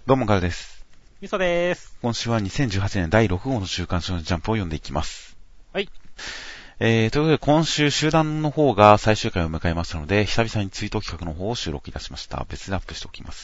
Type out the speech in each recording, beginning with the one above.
どうも、ガルです。 みそでーす。 今週は2018年第6号の週刊少年ジャンプを読んでいきます。 はい。 ということで、今週集団の方が最終回を迎えましたので、久々に追悼企画の方を収録いたしました。別でアップしておきます。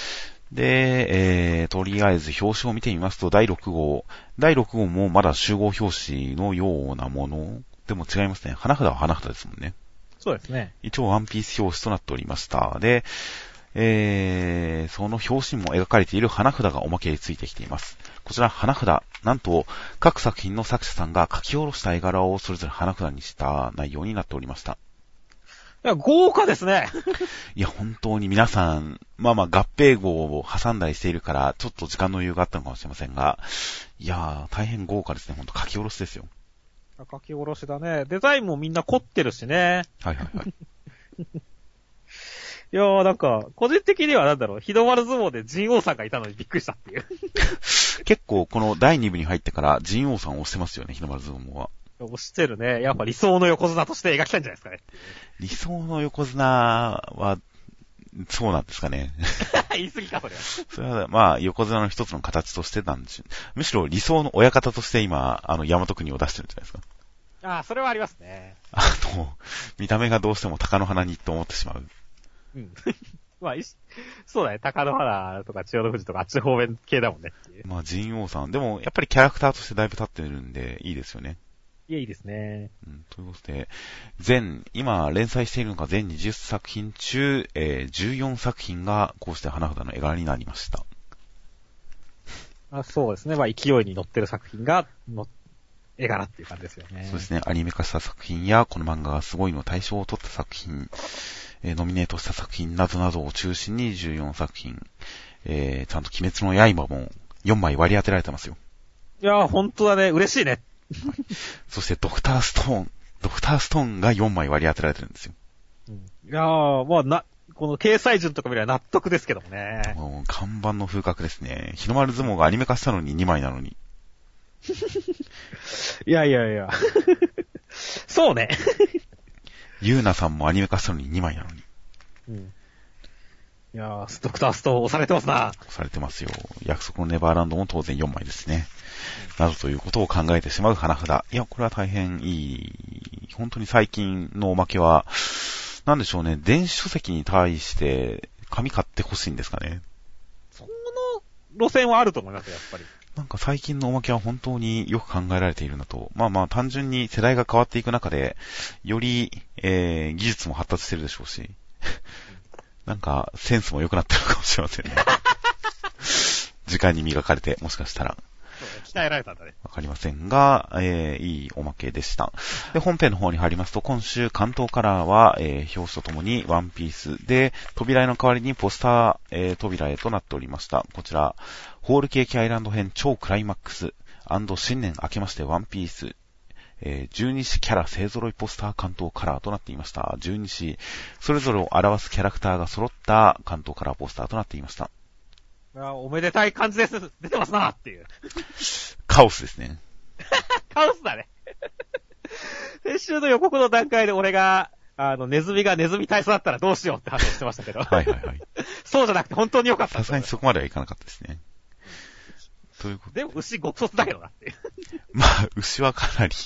で、とりあえず表紙を見てみますと、第6号もまだ集合表紙のようなものでも違いますね。花札は花札ですもんね。 そうですね。 一応ワンピース表紙となっておりました。で、その表紙にも描かれている花札がおまけについてきています。こちら花札、なんと各作品の作者さんが書き下ろした絵柄をそれぞれ花札にした内容になっておりました。 いや、豪華ですね。 いや、本当に皆さん、合併号を挟んだりしているから、ちょっと時間の余裕があったのかもしれませんが、いやー、大変豪華ですね。ほんと書き下ろしですよ。 書き下ろしだね。デザインもみんな凝ってるしね。 はいはいはい。 いやー、なんか、個人的には日の丸相撲で神王さんがいたのにびっくりしたっていう。 結構、この第2部に入ってから神王さんを押してますよね、日の丸相撲は。 押してるね。やっぱ理想の横綱として描きたいんじゃないですかね。 理想の横綱は、そうなんですかね。 言い過ぎか、それは。 それは、横綱の一つの形としてなんでしょう。むしろ理想の親方として今、大和国を出してるんじゃないですか。 ああ、それはありますね。 見た目がどうしても鷹の花にと思ってしまう。 うん。そうだね。鷹の花とか千代の富士とかあっち方面系だもんねっていう。 神王さん。でも、やっぱりキャラクターとしてだいぶ立ってるんで、いいですよね。 いいですね。 ということで、今連載しているのが全20作品中、14作品がこうして花札の絵柄になりました。 そうですね。勢いに乗ってる作品が絵柄っていう感じですよね。 そうですね。アニメ化した作品や、この漫画がすごいの大賞を取った作品、ノミネートした作品などなどを中心に14作品、ちゃんと鬼滅の刃も4枚割り当てられてますよ。 いやー、ほんとだね。嬉しいね。 そしてドクターストーンが4枚割り当てられてるんですよ。 いやー、この掲載順とか見れば納得ですけどもね。 もう看板の風格ですね。日の丸相撲がアニメ化したのに2枚なのに。 いや。そうね。 ゆうなさんもアニメ化したのに2枚なのに。 いやー、ドクターストーン押されてますな。 押されてますよ。約束のネバーランドも当然4枚ですね。などということを考えてしまう花札。いや、これは大変いい。本当に最近のおまけは、なんでしょうね、電子書籍に対して紙買ってほしいんですかね。 その路線はあると思いますよ、やっぱり。 なんか最近のおまけは本当によく考えられているんだと。単純に世代が変わっていく中で、より、技術も発達してるでしょうし、なんかセンスも良くなってるかもしれませんね。時間に磨かれて、もしかしたら。 鍛えられたんだね。 わかりませんが、いいおまけでした。で、本編の方に入りますと、今週関東カラーは、表紙とともにワンピースで、扉絵の代わりにポスター、扉絵となっておりました。こちら、ホールケーキアイランド編超クライマックス&新年明けましてワンピース、12子キャラ勢揃いポスター関東カラーとなっていました。12子、それぞれを表すキャラクターが揃った関東カラーポスターとなっていました。 おめでたい感じです。出てますなっていう。 カオスですね。 カオスだね。先週の予告の段階で俺が、ネズミがネズミ体操だったらどうしようって話をしてましたけど。 はい。 そうじゃなくて本当に良かった。 さすがにそこまではいかなかったですね。ということでも牛極卒だけどなっていう。 牛はかなり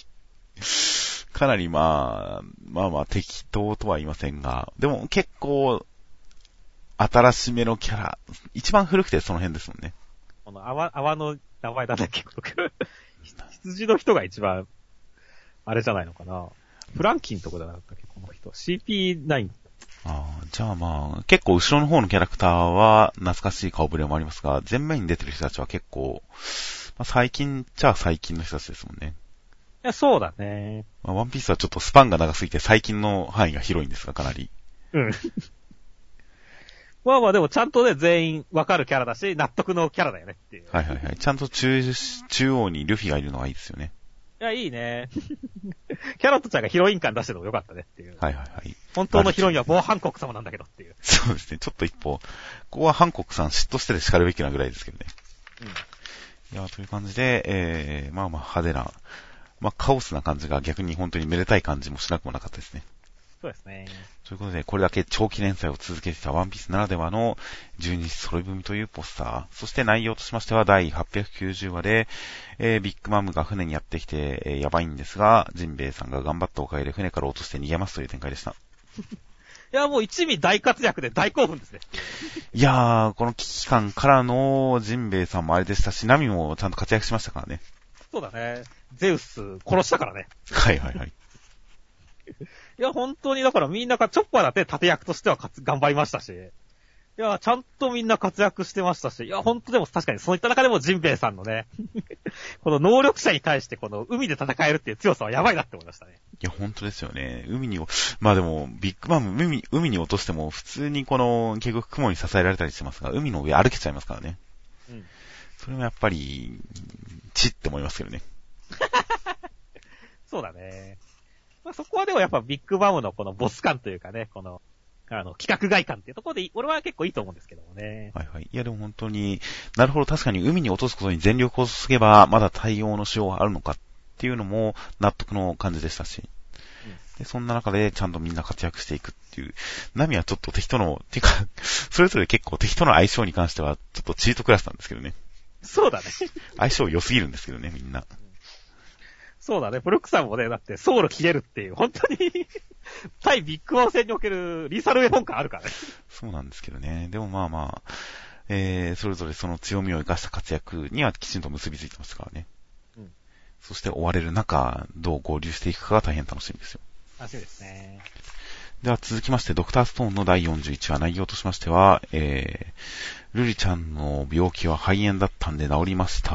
適当とは言いませんが、でも結構、新しめのキャラ、一番古くてその辺ですもんね。 この泡の名前なんだっけ、羊の人が一番、あれじゃないのかな。フランキンとこだったっけ、この人。CP9。 じゃあ結構後ろの方のキャラクターは懐かしい顔ぶれもありますが、前面に出てる人たちは結構、最近っちゃ最近の人たちですもんね。 いや、そうだね。 ワンピースはちょっとスパンが長すぎて最近の範囲が広いんですが、かなり。 でもちゃんとね、全員わかるキャラだし、納得のキャラだよねっていう。 はい。ちゃんと中央にルフィがいるのがいいですよね。 いや、いいね。キャロットちゃんがヒロイン感出してるのもよかったねっていう。 はい。 本当のヒロインはボーハンコック様なんだけどっていう。 そうですね。ちょっと一歩、ここはハンコックさん嫉妬してで叱るべきなぐらいですけどね。いや、という感じで、派手な、カオスな感じが逆に本当にめでたい感じもしなくもなかったですね。 そうですね。 ということで、これだけ長期連載を続けてきたワンピースならではの12日揃い踏みというポスター。そして内容としましては第890話で、ビッグマムが船にやってきて、やばいんですが、ジンベエさんが頑張ったおかげで船から落として逃げますという展開でした。 いや、もう一味大活躍で大興奮ですね。 いやー、この危機感からのジンベエさんもあれでしたし、ナミもちゃんと活躍しましたからね。 そうだね。ゼウス殺したからね。 はいはいはい。 いや、本当にだからみんなチョッパーだって盾役としては頑張りましたし。いや、ちゃんとみんな活躍してましたし。いや、本当でも確かにそういった中でもジンベエさんのね、この能力者に対してこの海で戦えるっていう強さはやばいなって思いましたね。 いや、本当ですよね。まあでも、ビッグマム、海に落としても普通に結局雲に支えられたりしてますが、海の上歩けちゃいますからね。うん。それもやっぱり、チって思いますけどね。 そうだね。まあ、そこはでもやっぱビッグマムのこのボス感というかね、この、規格外感っていうところで、俺は結構いいと思うんですけどもね。 はいはい。いやでも本当に、なるほど確かに海に落とすことに全力を注げば、まだ対応のしようがあるのかっていうのも納得の感じでしたし。で、そんな中でちゃんとみんな活躍していくっていう。ナミはちょっと敵との、てか、それぞれ結構敵との相性に関しては、ちょっとチートクラスなんですけどね。 そうだね。 相性良すぎるんですけどね、みんな。 そうだね。ブルックさんもね、だってソウル切れるっていう、本当に対ビッグマン戦におけるリーサルウェポン感あるからね。 そうなんですけどね。でもまあまあ、それぞれその強みを生かした活躍にはきちんと結びついてますからね。うん。そして追われる中、どう合流していくかが大変楽しみですよ。 楽しみですね。 では続きまして、ドクターストーンの第41話内容としましては、ルリちゃんの病気は肺炎だったんで治りました、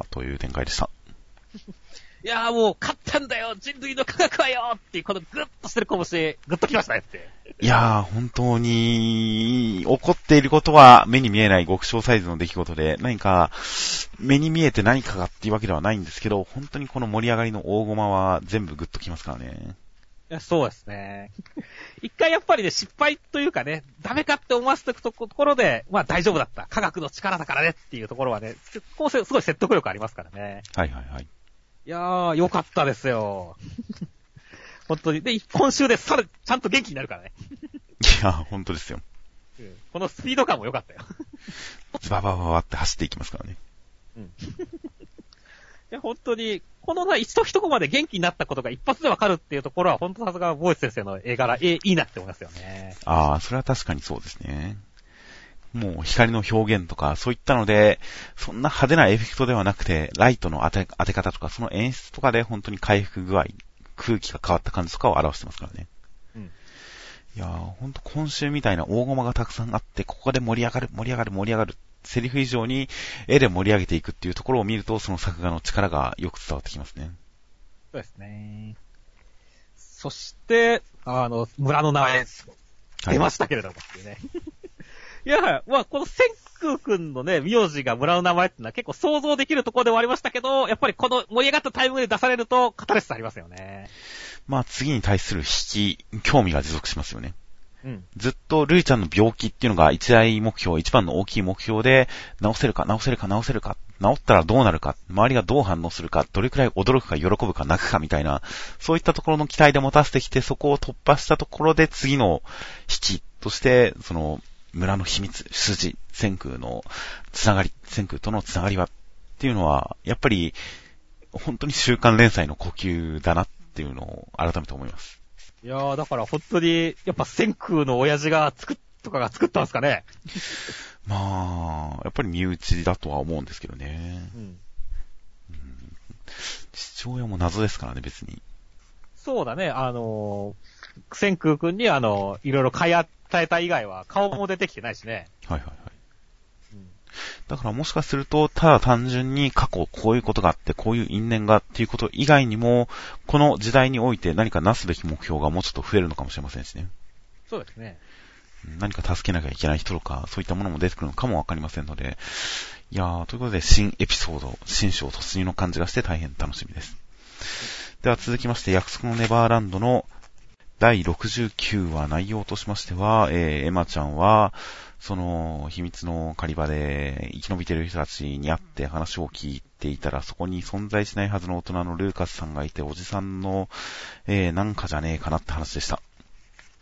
という展開でした。 いやーもう勝ったんだよ人類の科学はよっていうこのグッとしてる拳、グッときましたねって。 いやー本当に起こっていることは目に見えない極小サイズの出来事で、何か目に見えて何かがっていうわけではないんですけど、本当にこの盛り上がりの大駒は全部グッときますからね。 いやそうですね。一回やっぱりね、失敗というかね、ダメかって思わせておくところで、まあ大丈夫だった。科学の力だからねっていうところはね、すごい説得力ありますからね。 はいはいはい。 いやー、よかったですよ。本当に。で、今週でちゃんと元気になるからね。 いや、本当ですよ。 このスピード感も良かったよ。 ズババババって走っていきますからね。 うん。いや、本当に、この一コマで元気になったことが一発でわかるっていうところは、本当さすがボイス先生の絵柄、いいなって思いますよね。 ああ、それは確かにそうですね。もう光の表現とかそういったので、そんな派手なエフェクトではなくて、ライトの当て方とか、その演出とかで本当に回復具合、空気が変わった感じとかを表してますからね。うん。いやー、本当今週みたいな大駒がたくさんあって、ここで盛り上がる。セリフ以上に絵で盛り上げていくっていうところを見ると、その作画の力がよく伝わってきますね。 そうですね。そして、村の名前、出ましたけれどもっていうね。いや、まあ、この千空くんのね、名字が村の名前ってのは結構想像できるところではありましたけど、やっぱりこの盛り上がったタイミングで出されると、カタレスありますよね。 まあ、次に対する興味が持続しますよね。うん。ずっとルイちゃんの病気っていうのが一番の大きい目標で、治せるか、治ったらどうなるか、周りがどう反応するか、どれくらい驚くか、喜ぶか、泣くかみたいな、そういったところの期待で持たせてきて、そこを突破したところで次の引きとして、その、村の秘密、千空とのつながりはっていうのは、やっぱり、本当に週刊連載の呼吸だなっていうのを改めて思います。 いやー、だから本当に、やっぱ千空の親父が作ったんですかね。 まあ、やっぱり身内だとは思うんですけどね。父親も謎ですからね、別に。そうだね、 千空くんにいろいろ買い与えた以外は顔も出てきてないしね。 はいはいはい。だからもしかすると、ただ単純に過去こういうことがあって、こういう因縁がっていうこと以外にも、この時代において何かなすべき目標がもうちょっと増えるのかもしれませんしね。 そうですね。 何か助けなきゃいけない人とか、そういったものも出てくるのかもわかりませんので、いやー、ということで新エピソード、新章突入の感じがして大変楽しみです。では続きまして、約束のネバーランドの第69話内容としましては、エマちゃんは、その秘密の狩り場で生き延びている人たちに会って話を聞いていたら、そこに存在しないはずの大人のルーカスさんがいて、おじさんの、なんかじゃねえかなって話でした。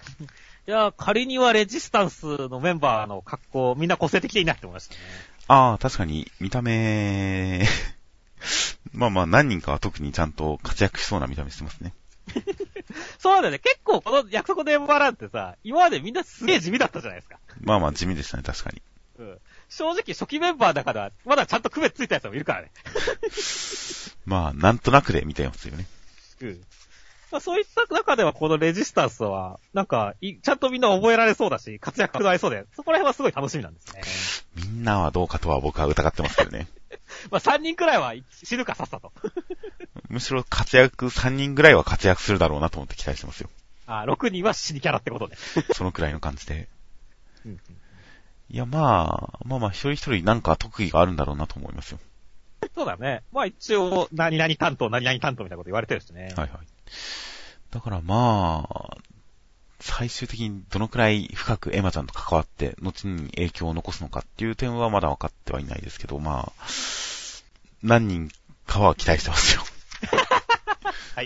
いや、仮にはレジスタンスのメンバーの格好、みんな個性的でいいなって思いましたね。 ああ、確かに、見た目、まあまあ、何人かは特にちゃんと活躍しそうな見た目してますね。 そうなんだよね。結構この約束のメンバーなんてさ、今までみんなすげえ地味だったじゃないですか。 まあまあ、地味でしたね、確かに。 うん。正直初期メンバーだから、まだちゃんと区別ついたやつもいるからね。 まあ、なんとなくで見てますよね。 うん。まあ、そういった中ではこのレジスタンスは、なんか、ちゃんとみんな覚えられそうだし、活躍がありそうで、そこら辺はすごい楽しみなんですね。 みんなはどうかとは僕は疑ってますけどね。 まあ、3人くらいは死ぬかさっさと。 むしろ3人ぐらいは活躍するだろうなと思って期待してますよ。 あ、6人は死にキャラってことで。 そのくらいの感じで。 うん、 いや、まあ、一人一人なんか特技があるんだろうなと思いますよ。 そうだね。まあ一応、何々担当みたいなこと言われてるしね。 はいはい。だからまあ、最終的にどのくらい深くエマちゃんと関わって、後に影響を残すのかっていう点はまだ分かってはいないですけど、まあ、何人かは期待してますよ。 はい。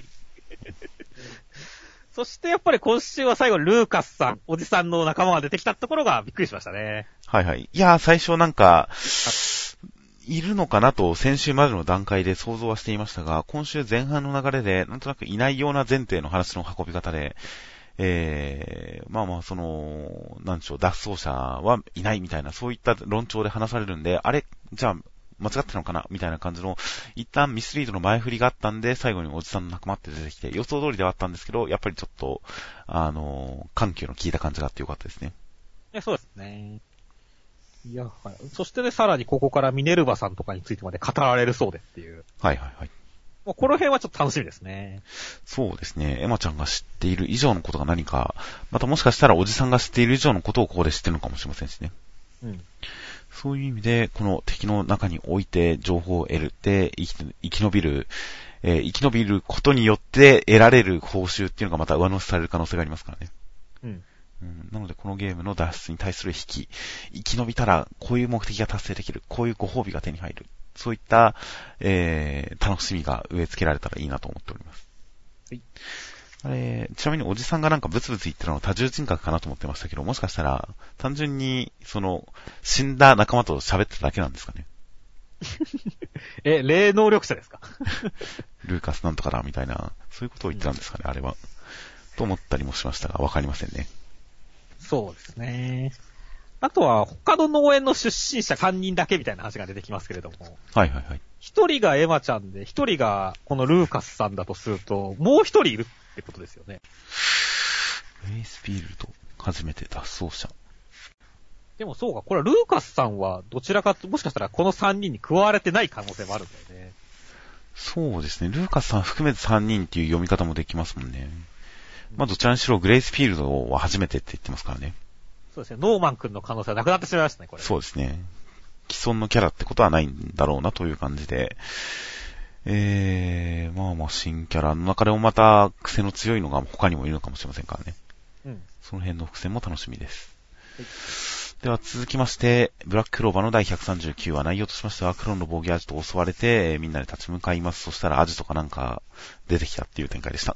そしてやっぱり今週は最後ルーカスさん、おじさんの仲間が出てきたところがびっくりしましたね。 はいはい。いや、最初なんか、いるのかなと先週までの段階で想像はしていましたが、今週前半の流れでなんとなくいないような前提の話の運び方で、まあまあなんでしょう、脱走者はいないみたいな、そういった論調で話されるんで、あれじゃあ、間違ってるのかなみたいな感じの、一旦ミスリードの前振りがあったんで、最後におじさんの仲間って出てきて、予想通りではあったんですけど、やっぱりちょっと、緩急の効いた感じがあってよかったですね。 そうですね。いや、はい。そしてね、さらにここからミネルヴァさんとかについてまで語られるそうでっていう。 はいはいはい。 もうこの辺はちょっと楽しみですね。 そうですね。エマちゃんが知っている以上のことが何か、またもしかしたらおじさんが知っている以上のことをここで知ってるのかもしれませんしね。 うん。 そういう意味で、この敵の中に置いて情報を得るって生き延びることによって得られる報酬っていうのがまた上乗せされる可能性がありますからね。 うん。 なのでこのゲームの脱出に対する生き延びたらこういう目的が達成できる、こういうご褒美が手に入る、そういった、楽しみが植え付けられたらいいなと思っております。はい。ちなみにおじさんがなんかブツブツ言ってるのは多重人格かなと思ってましたけど、もしかしたら単純に死んだ仲間と喋ってただけなんですかね。 霊能力者ですか？ ルーカスなんとかだみたいな、そういうことを言ってたんですかね、あれは。と思ったりもしましたが、わかりませんね。 そうですね。あとは、他の農園の出身者3人だけみたいな話が出てきますけれども。 はいはいはい。 1人がエマちゃんで、1人がこのルーカスさんだとすると、もう1人いるってことですよね。 ウェイスフィールド、初めて脱走者。 でもそうか、これはルーカスさんはどちらかと、もしかしたらこの3人に加われてない可能性もあるんだよね。 そうですね。ルーカスさん含めて3人っていう読み方もできますもんね。まあどちらにしろグレイスフィールドは初めてって言ってますからね。 そうですね。ノーマン君の可能性はなくなってしまいましたね、これ。 そうですね。既存のキャラってことはないんだろうなという感じで。まあまあ新キャラの中でもまた癖の強いのが他にもいるのかもしれませんからね。 うん。 その辺の伏線も楽しみです。 はい。 では続きまして、ブラッククローバーの第139話、内容としましては、クロンの防御アジトを襲われて、みんなで立ち向かいます。そしたらアジトかなんか出てきたっていう展開でした。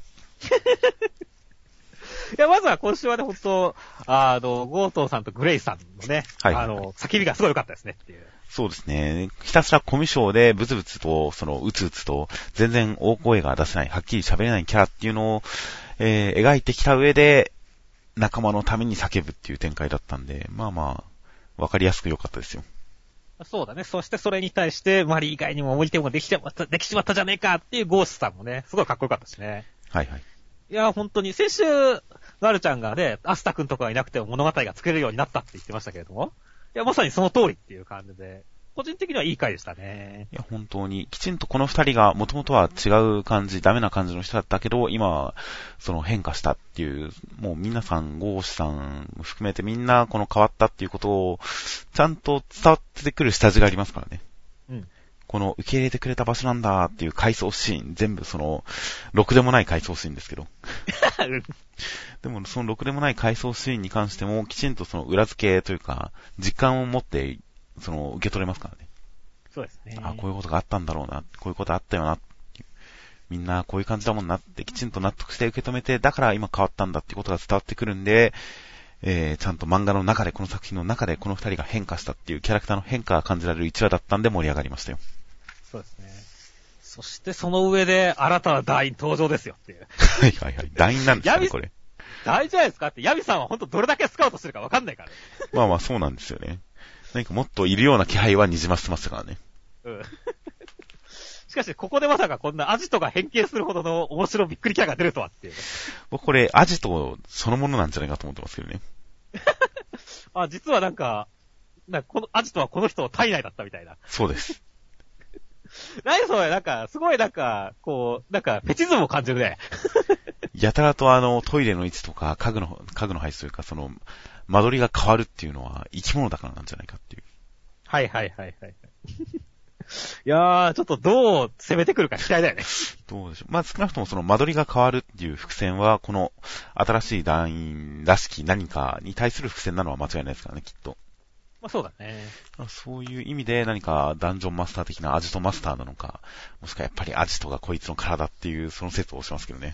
いや、まずは今週はね、ほんと、ゴートーさんとグレイさんのね、 はい、 叫びがすごい良かったですねっていう。 そうですね。ひたすらコミュ障でブツブツと、うつうつと、全然大声が出せない、はっきり喋れないキャラっていうのを、描いてきた上で、仲間のために叫ぶっていう展開だったんで、まあまあ、わかりやすく良かったですよ。 そうだね。そしてそれに対して、マリ以外にも思い出もできしまったじゃねえかっていうゴースさんもね、すごいかっこよかったしね。 はいはい。 いや、本当に、先週、ガルちゃんがね、アスタ君とかがいなくても物語が作れるようになったって言ってましたけれども、いや、まさにその通りっていう感じで、個人的にはいい回でしたね。 いや、本当に、きちんとこの二人が元々は違う感じ、ダメな感じの人だったけど、今は、変化したっていう、もう皆さん、ゴーシさん含めてみんなこの変わったっていうことを、ちゃんと伝わってくる下地がありますからね。 うん。 この受け入れてくれた場所なんだっていう回想シーン、全部ろくでもない回想シーンですけど。でもろくでもない回想シーンに関しても、きちんと裏付けというか、実感を持って、受け取れますからね。 そうですね。 あ、こういうことがあったんだろうな、こういうことあったよな、っていう。 みんなこういう感じだもんなってきちんと納得して受け止めて、だから今変わったんだっていうことが伝わってくるんで、ちゃんと漫画の中で、この作品の中でこの二人が変化したっていうキャラクターの変化が感じられる一話だったんで盛り上がりましたよ。 そうですね。そしてその上で新たな団員登場ですよっていう。 はいはいはい。団員なんですかね、これ。 大じゃないですかって、ヤビさんは本当どれだけスカウトしてるかわかんないから。 まあまあそうなんですよね。何かもっといるような気配はにじませてましたからね。 うん。しかし、ここでまさかこんなアジトが変形するほどの面白びっくりキャラが出るとはっていう。 僕これ、アジトそのものなんじゃないかと思ってますけどね。 あ、実はなんかこのアジトはこの人の体内だったみたいな。 そうです。 何それ、すごいこう、フェチズムを感じるね。 やたらとトイレの位置とか、家具の配置というか、間取りが変わるっていうのは生き物だからなんじゃないかっていう。 はいはいはいはい。いやー、ちょっとどう攻めてくるか期待だよね。 どうでしょう。まあ、少なくともその間取りが変わるっていう伏線は、この新しい団員らしき何かに対する伏線なのは間違いないですからね、きっと。 まあそうだね。 そういう意味で何かダンジョンマスター的なアジトマスターなのか、もしくはやっぱりアジトがこいつの体っていうその説をしますけどね。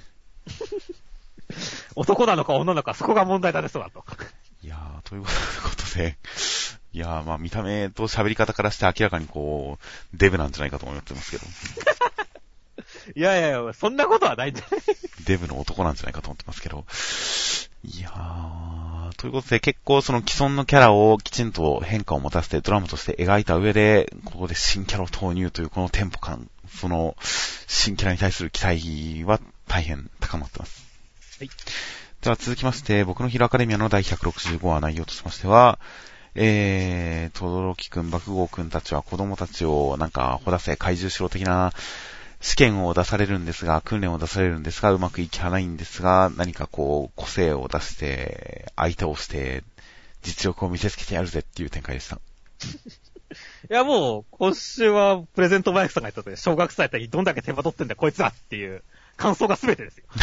男なのか女なのかそこが問題だね、そうだと。 いやー、ということで、いやー、まあ見た目と喋り方からして明らかにこう、デブなんじゃないかと思ってますけど。 いやいやいや、そんなことはないんじゃない？ デブの男なんじゃないかと思ってますけど。いやー、ということで結構その既存のキャラをきちんと変化を持たせてドラマとして描いた上で、ここで新キャラを投入というこのテンポ感、その新キャラに対する期待は大変高まってます。 はい。 では続きまして、僕のヒーローアカデミアの第165話内容としましては、とどろきくん、爆豪くんたちは子供たちをほだせ、怪獣しろ的な試験を出されるんですが、訓練を出されるんですが、うまくいかないんですが、何かこう、個性を出して、相手をして、実力を見せつけてやるぜっていう展開でした。 いやもう、今週はプレゼントバイクさんが言ったとおり、小学生やったりどんだけ手間取ってんだこいつらっていう感想が全てですよ。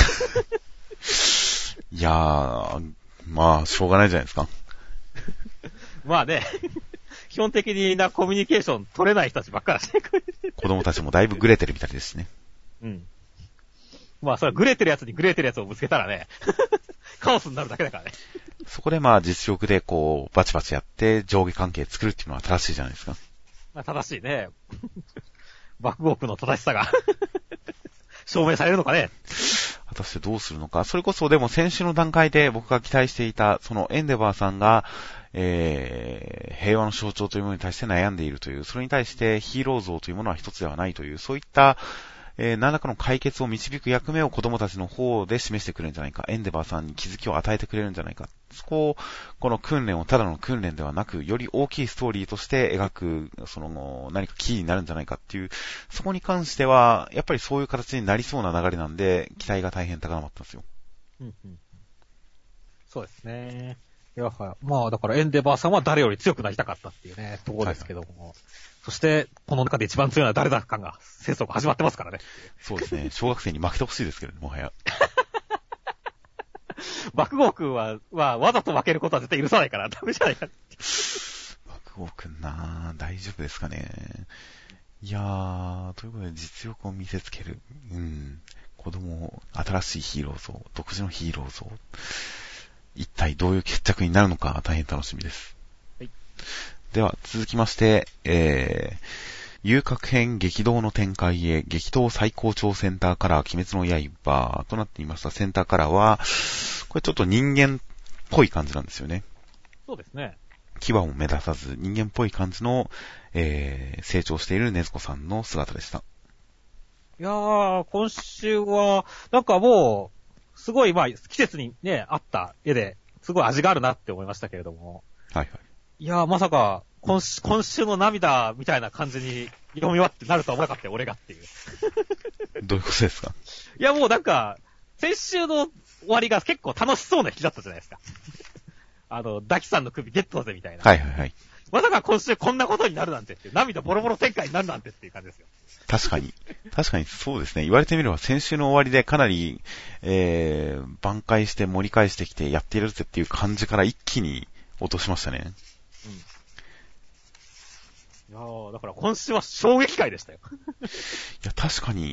いやー、まあ、しょうがないじゃないですか。 まあね、基本的にコミュニケーション取れない人たちばっかりしてくれて。 子供たちもだいぶグレてるみたいですね。 うん。まあ、それはグレてるやつにグレてるやつをぶつけたらね、カオスになるだけだからね。 そこでまあ実力でこう、バチバチやって上下関係作るっていうのは正しいじゃないですか。 まあ、正しいね。爆豪くんの正しさが証明されるのかね。 果たしてどうするのか。それこそでも先週の段階で僕が期待していた、そのエンデバーさんが、平和の象徴というものに対して悩んでいるという、それに対してヒーロー像というものは一つではないという、そういった、何らかの解決を導く役目を子供たちの方で示してくれるんじゃないか。エンデバーさんに気づきを与えてくれるんじゃないか。そこを、この訓練をただの訓練ではなく、より大きいストーリーとして描く、何かキーになるんじゃないかっていう、そこに関しては、やっぱりそういう形になりそうな流れなんで、期待が大変高まったんですよ。 うんうん。そうですね。いや、まあだからエンデバーさんは誰より強くなりたかったっていうね、ところですけども。はいはい、そして、この中で一番強いのは誰だかが、戦争が始まってますからね。 そうですね。小学生に負けてほしいですけどね、もはや。 爆豪くんは、わざと負けることは絶対許さないからダメじゃないかって。 爆豪くんなぁ、大丈夫ですかね。いやー、ということで実力を見せつける。子供、新しいヒーロー像、独自のヒーロー像。一体どういう決着になるのか大変楽しみです。 はい。 では続きまして、遊郭編激動の展開へ激闘最高潮センターカラー鬼滅の刃となっていましたセンターカラーは、これちょっと人間っぽい感じなんですよね。 そうですね。 牙も目立たず人間っぽい感じの、成長している禰豆子さんの姿でした。 いやー、今週は、もう、すごい、季節にね、あった絵で、すごい味があるなって思いましたけれども。 はいはい。 いやー、まさか、今週の涙みたいな感じに読み終わってなるとは思わなかったよ、俺がっていう。 どういうことですか？ いや、もう先週の終わりが結構楽しそうな日だったじゃないですか。ダキさんの首ゲットだぜみたいな。 はいはいはい。 まさか今週こんなことになるなんてっていう、涙ボロボロ展開になるなんてっていう感じですよ。 確かにそうですね。言われてみれば先週の終わりでかなり、挽回して盛り返してきてやっているぜっていう感じから一気に落としましたね。 いやー、だから今週は衝撃回でしたよ。 いや、確かに、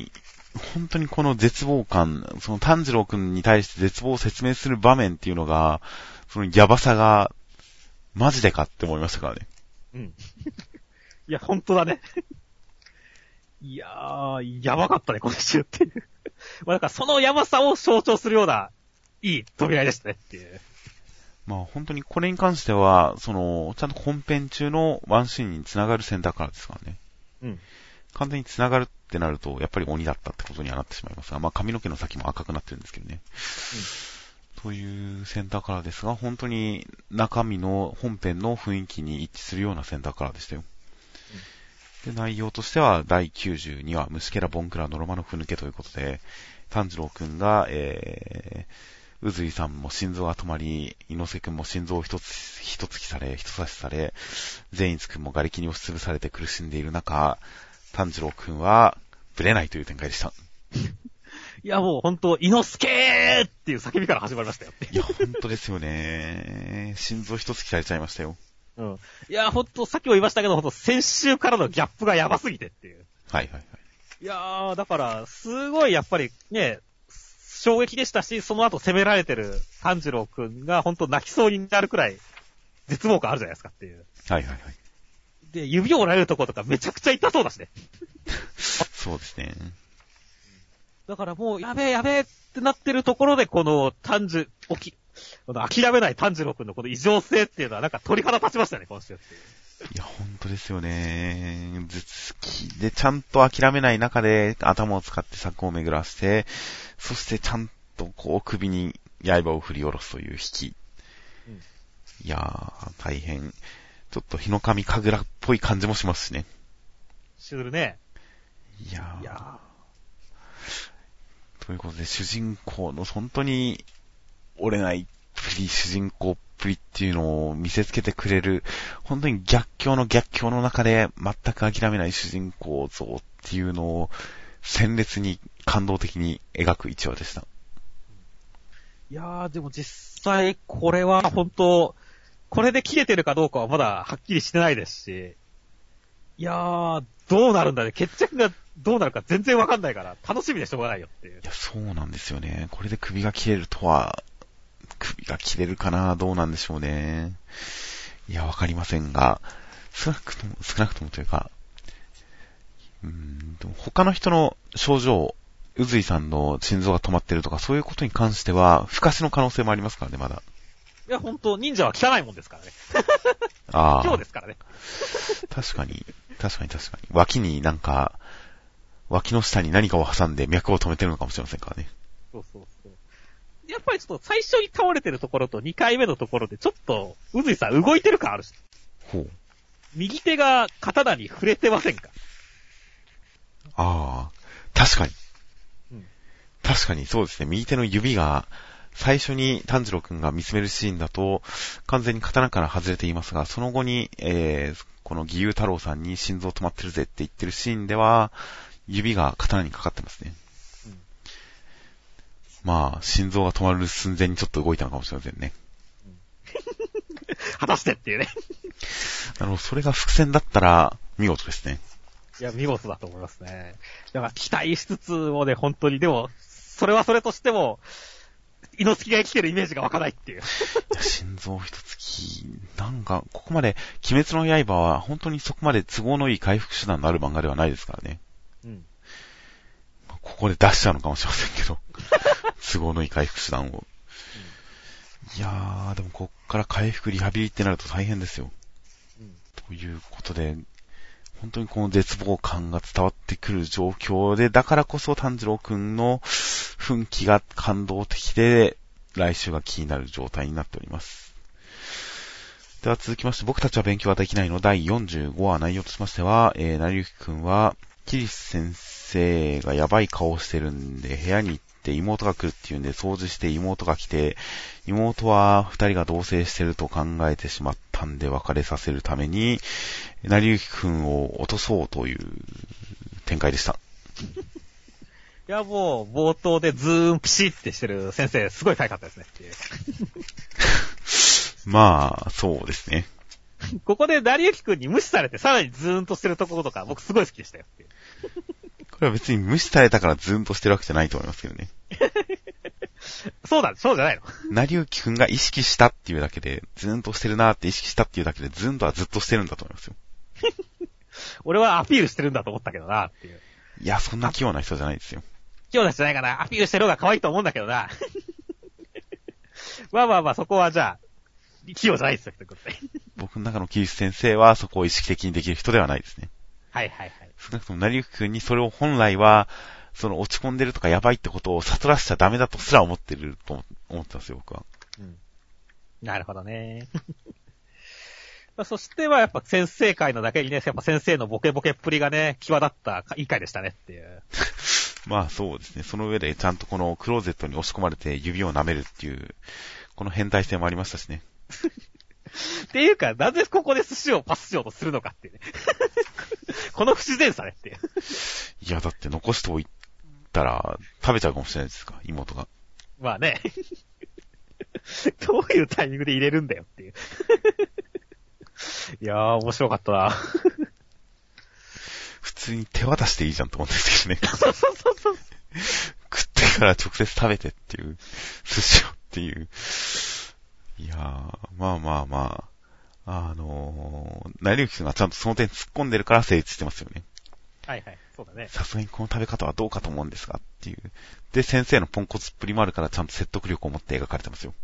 本当にこの絶望感、その炭治郎くんに対して絶望を説明する場面っていうのが、そのヤバさが、マジでかって思いましたからね。 うん。いや、本当だね。いやー、やばかったね、今週っていう。まあ、だからそのやばさを象徴するような、いい扉でしたねっていう。 まあ本当にこれに関しては、ちゃんと本編中のワンシーンに繋がる選択からですからね。 うん。 完全に繋がるってなると、やっぱり鬼だったってことにはなってしまいますが、まあ髪の毛の先も赤くなってるんですけどね。というセンターカラーですが、本当に中身の本編の雰囲気に一致するようなセンターカラーでしたよ。で、内容としては、第92話、虫けらボンクラのロマノフ抜けということで、炭治郎くんが、うずいさんも心臓が止まり、猪瀬くんも心臓を一突きされ、一刺しされ、善逸くんも瓦礫に押しつぶされて苦しんでいる中、炭治郎くんは、ブレないという展開でした。 いや、もう本当、猪之助っていう叫びから始まりましたよ。 いや、本当ですよね。心臓一突きされちゃいましたよ。 うん。いや、ほんと、さっきも言いましたけど、ほんと、先週からのギャップがやばすぎてっていう。 はいはいはい。 いやー、だから、すごいやっぱりね、衝撃でしたし、その後責められてる炭治郎くんがほんと泣きそうになるくらい、絶望感あるじゃないですかっていう。 はいはいはい。 で、指を折られるとことかめちゃくちゃ痛そうだしね。 そうですね。 だからもう、やべえってなってるところで、この諦めない炭治郎くんのこの異常性っていうのはなんか鳥肌立ちましたね、今週っていう。 いや、本当ですよね。頭突きでちゃんと諦めない中で頭を使って策を巡らせて、そしてちゃんとこう首に刃を振り下ろすという引き。 うん、 いやー、大変。ちょっと日の神神楽っぽい感じもしますしね。 するね。 いやー。ということで、主人公の本当に折れない主人公っぷりっていうのを見せつけてくれる、本当に逆境の中で全く諦めない主人公像っていうのを鮮烈に感動的に描く一話でした。 いやー、でも実際これは本当、これで切れてるかどうかはまだはっきりしてないですし、いやー、どうなるんだね。決着がどうなるか全然わかんないから、楽しみでしょうがないよっていう。 いや、そうなんですよね。これで首が切れるとは、首が切れるかな、どうなんでしょうね。いや、わかりませんが、少なくともというか、他の人の症状、うずいさんの心臓が止まってるとか、そういうことに関しては、不可視の可能性もありますからね、まだ。 いや、ほんと、忍者は汚いもんですからね。 ああ。 今日ですからね。 確かに。脇に脇の下に何かを挟んで脈を止めてるのかもしれませんからね。 そう。やっぱりちょっと最初に倒れてるところと2回目のところでちょっと、うずいさん動いてる感あるし。 ほう。 右手が刀に触れてませんか？ ああ、確かに。 うん。 確かにそうですね。右手の指が、最初に炭治郎くんが見つめるシーンだと、完全に刀から外れていますが、その後に、この義勇太郎さんに心臓止まってるぜって言ってるシーンでは、指が刀にかかってますね。うん、まあ、心臓が止まる寸前にちょっと動いたのかもしれませんね。 うん、果たしてっていうね。 それが伏線だったら、見事ですね。 いや、見事だと思いますね。だから期待しつつもね、本当に、でも、それはそれとしても、猪木が生きてるイメージが湧かないっていう。いや、心臓一突き、ここまで、鬼滅の刃は本当にそこまで都合のいい回復手段のある漫画ではないですからね。うん。ここで出しちゃうのかもしれませんけど。都合のいい回復手段を。うん、いやー、でもこっから回復リハビリってなると大変ですよ。うん、ということで、本当にこの絶望感が伝わってくる状況で、だからこそ炭治郎くんの奮起が感動的で、来週が気になる状態になっております。では続きまして、僕たちは勉強はできないの第45話内容としましては、成幸くんは、キリス先生がやばい顔をしてるんで、部屋に行って妹が来るっていうんで掃除して妹が来て、妹は二人が同棲してると考えてしまったんで別れさせるために、成幸くんを落とそうという展開でした。 いや、もう、冒頭でズーンピシッってしてる先生、すごい可愛かったですねっていう。 まあ、そうですね。 ここで成幸くんに無視されて、さらにズーンとしてるところとか、僕すごい好きでしたよっていう。 これは別に無視されたからズーンとしてるわけじゃないと思いますけどね。 そうじゃないの。 成幸くんが意識したっていうだけで、ズーンとしてるなーって意識したっていうだけで、ズーンとはずっとしてるんだと思いますよ。 俺はアピールしてるんだと思ったけどな、っていう。 いや、そんな器用な人じゃないですよ。 器用な人じゃないかな。アピールしてる方が可愛いと思うんだけどな。まあ、そこはじゃあ、器用じゃないですよ、ってことで。 僕の中のキリス先生はそこを意識的にできる人ではないですね。 はい。 少なくとも成幸くんにそれを本来は、その落ち込んでるとかやばいってことを悟らしちゃダメだとすら思ってると思ってますよ、僕は。 うん。なるほどね。そしてはやっぱ先生会のだけにね、やっぱ先生のボケボケっぷりがね、際立ったいい回でしたねっていう。 まあそうですね。その上でちゃんとこのクローゼットに押し込まれて指を舐めるっていう、この変態性もありましたしね。 っていうか、なぜここで寿司をパスしようとするのかっていうね。この不自然さねっていう。 いや、だって残しておいたら食べちゃうかもしれないですか、妹が。 まあね。どういうタイミングで入れるんだよっていう。いやー、面白かったな。 普通に手渡していいじゃんと思うんですけどね。 そう。 食ってから直接食べてっていう、寿司をっていう。いやー、まあ、成幸くんがちゃんとその点突っ込んでるから成立してますよね。 はい、そうだね。 さすがにこの食べ方はどうかと思うんですがっていう。で、先生のポンコツっぷりもあるからちゃんと説得力を持って描かれてますよ。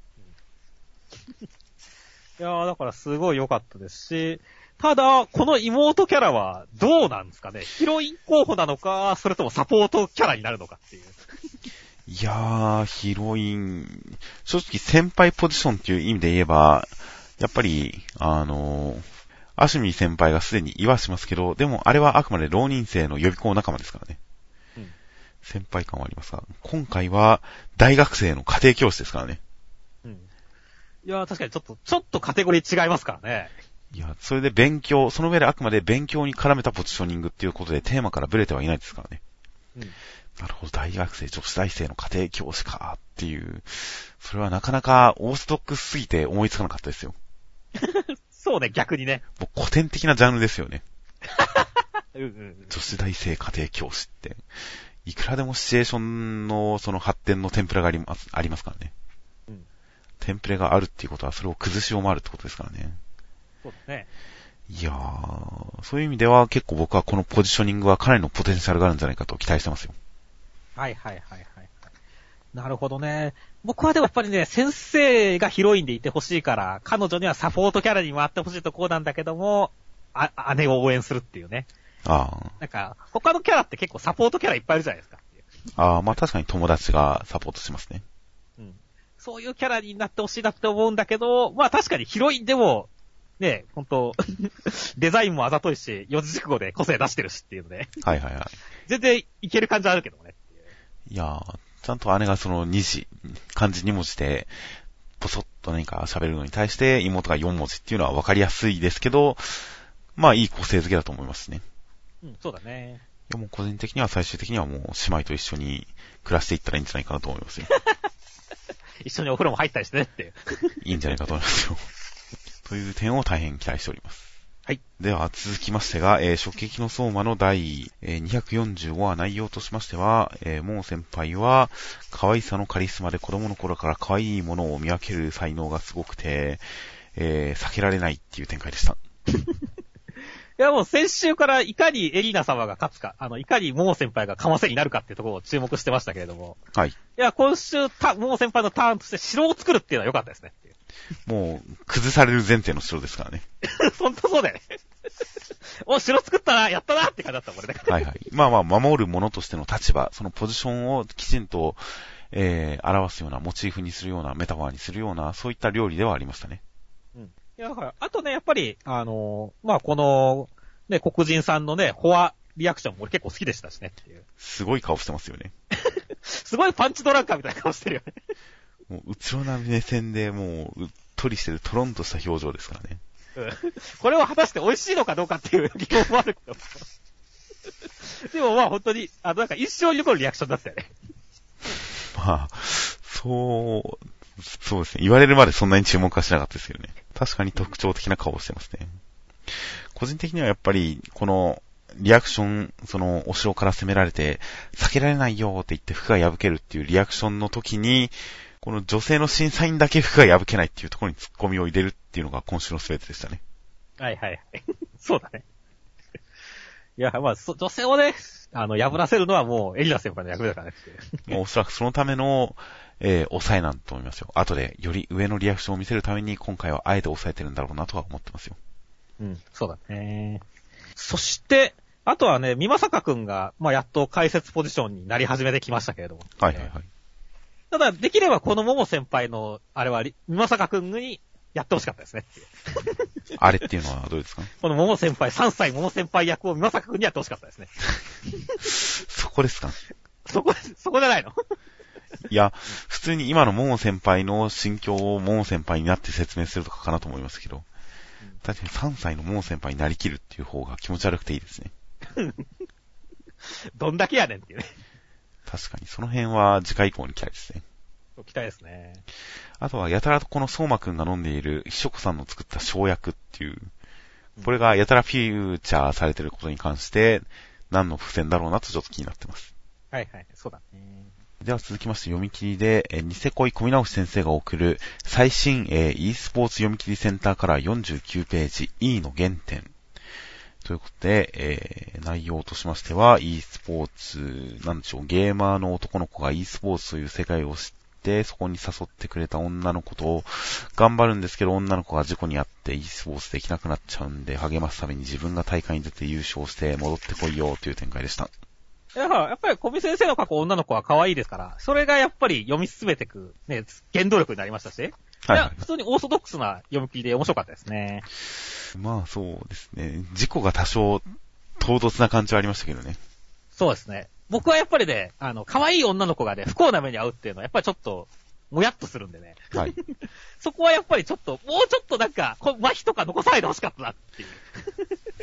いやー、だからすごい良かったですし、ただ、この妹キャラはどうなんですかね。ヒロイン候補なのか、それともサポートキャラになるのかっていう。 いやー、ヒロイン、正直先輩ポジションっていう意味で言えば、やっぱり、アシュミー先輩がすでに言わしますけど、でもあれはあくまで浪人生の予備校仲間ですからね。うん、先輩感はありますが、今回は大学生の家庭教師ですからね。 うん。いやー、確かにちょっとカテゴリー違いますからね。 いや、それでその上であくまで勉強に絡めたポジショニングっていうことでテーマからブレてはいないですからね。うん。なるほど、大学生、女子大生の家庭教師かっていう、それはなかなかオーソドックスすぎて思いつかなかったですよ。 そうね、逆にね。 もう古典的なジャンルですよね。 女子大生家庭教師って。いくらでもシチュエーションのその発展のテンプレがありますからね。うん。テンプレがあるっていうことはそれを崩しを回るってことですからね。 そうだね。 いやー、そういう意味では結構僕はこのポジショニングはかなりのポテンシャルがあるんじゃないかと期待してますよ。 はい。なるほどね。僕はでもやっぱりね、先生がヒロインでいてほしいから、彼女にはサポートキャラに回ってほしいとこうなんだけども、姉を応援するっていうね。 ああ。 なんか、他のキャラって結構サポートキャラいっぱいいるじゃないですか。 ああ、まあ確かに友達がサポートしますね。 うん。そういうキャラになってほしいなって思うんだけど、まあ確かにヒロインでも、ね、ほんと、デザインもあざといし、四字熟語で個性出してるしっていうので。 はい。 全然いける感じあるけどね。 いやー、ちゃんと姉がその漢字2文字で、ポソッと何か喋るのに対して妹が4文字っていうのは分かりやすいですけど、まあいい個性づけだと思いますね。 うん、そうだね。 いやもう個人的には最終的にはもう姉妹と一緒に暮らしていったらいいんじゃないかなと思いますよ。 一緒にお風呂も入ったりしてねって。 いいんじゃないかと思いますよ。という点を大変期待しております。 はい。 では続きましてが、初撃の相馬の第、245話内容としましては、もう先輩は可愛さのカリスマで子供の頃から可愛いものを見分ける才能がすごくて、避けられないっていう展開でした。 いやもう先週からいかにエリナ様が勝つか、いかにモー先輩がかませになるかっていうところを注目してましたけれども。 はい。 いや、今週モー先輩のターンとして城を作るっていうのは良かったですね。 もう、崩される前提の城ですからね。 本当そうだよね。お、城作ったな、やったなって感じだったもんね。 はい。まあ、守る者としての立場、そのポジションをきちんと、表すような、モチーフにするような、メタファーにするような、そういった料理ではありましたね。 うん。いや、だから、あとね、やっぱり、まあ、この、ね、黒人さんのね、フォアリアクションも俺結構好きでしたしねっていう。 すごい顔してますよね。 すごいパンチドランカーみたいな顔してるよね。 もう、うつろな目線で、もう、うっとりしてるトロンとした表情ですからね。 うん。これは果たして美味しいのかどうかっていう疑問もあるけど。でもまあ本当に、なんか一生に残るリアクションだったよね。 まあ、そうですね。言われるまでそんなに注目はしなかったですけどね。確かに特徴的な顔をしてますね。個人的にはやっぱり、この、 リアクション、その、お城から攻められて、避けられないよって言って服が破けるっていうリアクションの時に、この女性の審査員だけ服が破けないっていうところに突っ込みを入れるっていうのが今週の全てでしたね。 はいはいはい。そうだね。いや、まあ、女性をね、破らせるのはもうエリナ先輩の役目だからねって。 もうおそらくそのための、抑えなんと思いますよ。後でより上のリアクションを見せるために今回はあえて抑えてるんだろうなとは思ってますよ。 うん、そうだね。そして、あとはね、美作くんが、まあ、やっと解説ポジションになり始めてきましたけれども、ね。 はいはいはい。 ただ、できればこの桃先輩の、あれは、美作くんにやってほしかったですねっていう。 あれっていうのはどうですか？ この桃先輩、3歳桃先輩役を美作くんにやってほしかったですね。 そこですか？そこじゃないの？ いや、普通に今の桃先輩の心境を桃先輩になって説明するとかかなと思いますけど、確かに3歳の桃先輩になりきるっていう方が気持ち悪くていいですね。 どんだけやねんっていうね。 確かに、その辺は次回以降に期待ですね。 期待ですね。 あとは、やたらとこの相馬くんが飲んでいる、ひしょこさんの作った生薬っていう、これがやたらフューチャーされてることに関して、何の伏線だろうなとちょっと気になってます。 はいはい、そうだね。 では続きまして読み切りで、ニセ恋小見直し先生が送る最新、e スポーツ読み切りセンターから49ページ E の原点。ということで、内容としましては e スポーツ、なんでしょう、ゲーマーの男の子が e スポーツという世界を知って、そこに誘ってくれた女の子と頑張るんですけど、女の子が事故に遭って e スポーツできなくなっちゃうんで、励ますために自分が大会に出て優勝して戻ってこいよという展開でした。 やっぱり小見先生の書く女の子は可愛いですから、それがやっぱり読み進めていく、ね、原動力になりましたし、はい、いや、普通にオーソドックスな読み切りで面白かったですね。 まあそうですね。事故が多少唐突な感じはありましたけどね。 そうですね。僕はやっぱりね、可愛い女の子がね、不幸な目に遭うっていうのはやっぱりちょっと、もやっとするんでね。はい。そこはやっぱりちょっと、もうちょっとなんか、麻痺とか残さないでほしかったなっていう。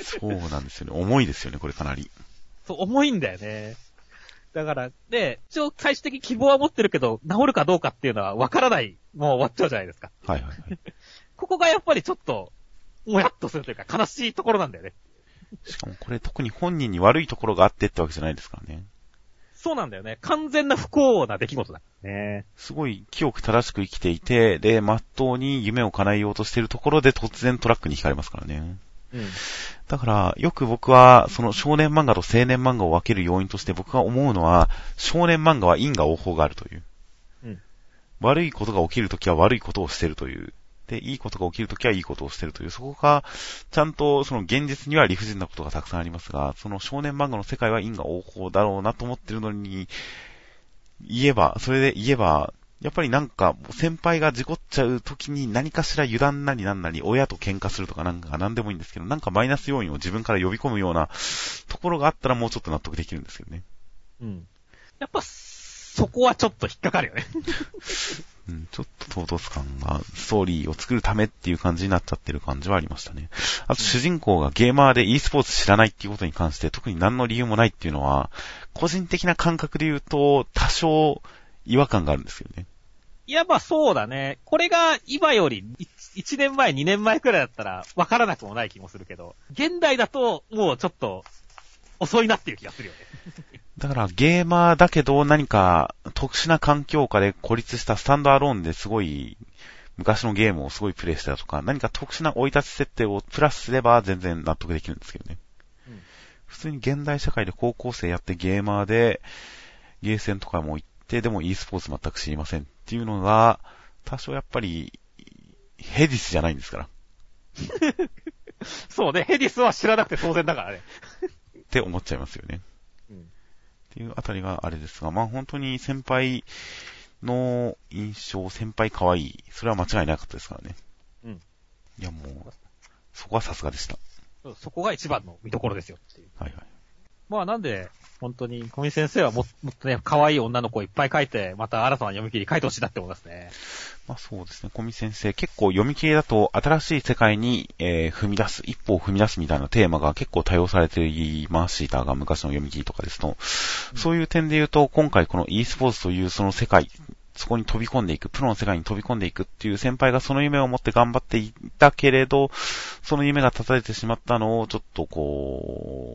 そうなんですよね。重いですよね、これかなり。 そう、重いんだよね。だから、で、一応最終的に希望は持ってるけど、治るかどうかっていうのは分からない、もう終わっちゃうじゃないですか。 はいはいはい。 ここがやっぱりちょっと、もやっとするというか悲しいところなんだよね。 しかもこれ特に本人に悪いところがあってってわけじゃないですからね。 そうなんだよね。完全な不幸な出来事だね。 すごい清く正しく生きていて、で、真っ当に夢を叶えようとしているところで突然トラックに惹かれますからね。うん。だから、よく僕は、その少年漫画と青年漫画を分ける要因として僕が思うのは、少年漫画は因果応報があるという。うん。悪いことが起きるときは悪いことをしてるという。で、いいことが起きるときはいいことをしてるという。そこが、ちゃんとその現実には理不尽なことがたくさんありますが、その少年漫画の世界は因果応報だろうなと思ってるのに、それで言えば、やっぱりなんか、先輩が事故っちゃう時に何かしら油断なりなんなり、親と喧嘩するとかなんか何でもいいんですけど、なんかマイナス要因を自分から呼び込むようなところがあったらもうちょっと納得できるんですけどね。うん。 やっぱ、そこはちょっと引っかかるよね。 うん、ちょっと唐突感が、ストーリーを作るためっていう感じになっちゃってる感じはありましたね。あと主人公がゲーマーで e スポーツ知らないっていうことに関して特に何の理由もないっていうのは、個人的な感覚で言うと多少違和感があるんですよね。 いや、まあそうだね。これが今より1年前、2年前くらいだったら分からなくもない気もするけど、現代だともうちょっと遅いなっていう気がするよね。 だからゲーマーだけど何か特殊な環境下で孤立したスタンドアローンですごい昔のゲームをすごいプレイしてたとか、何か特殊な生い立ち設定をプラスすれば全然納得できるんですけどね。うん、普通に現代社会で高校生やってゲーマーでゲーセンとかも行ってでも e スポーツ全く知りませんっていうのが多少やっぱりヘディスじゃないんですから。 そうね、ヘディスは知らなくて当然だからね。 って思っちゃいますよね。っていうあたりがあれですが、まあ本当に先輩の印象、先輩可愛い、それは間違いなかったですからね。うん。いやもう、そこはさすがでした。 そこが一番の見どころですよっていう。 はいはい。 まあなんで、本当に小見先生はもっとね、可愛い女の子をいっぱい描いて、また新たな読み切り書いてほしいなって思いますね。 まあそうですね、小見先生、結構読み切りだと新しい世界に、踏み出す、一歩を踏み出すみたいなテーマが結構多用されていましたが、昔の読み切りとかですと、そういう点で言うと、今回この e スポーツというその世界、そこに飛び込んでいく、プロの世界に飛び込んでいくっていう先輩がその夢を持って頑張っていたけれど、その夢が絶たれてしまったのをちょっとこう、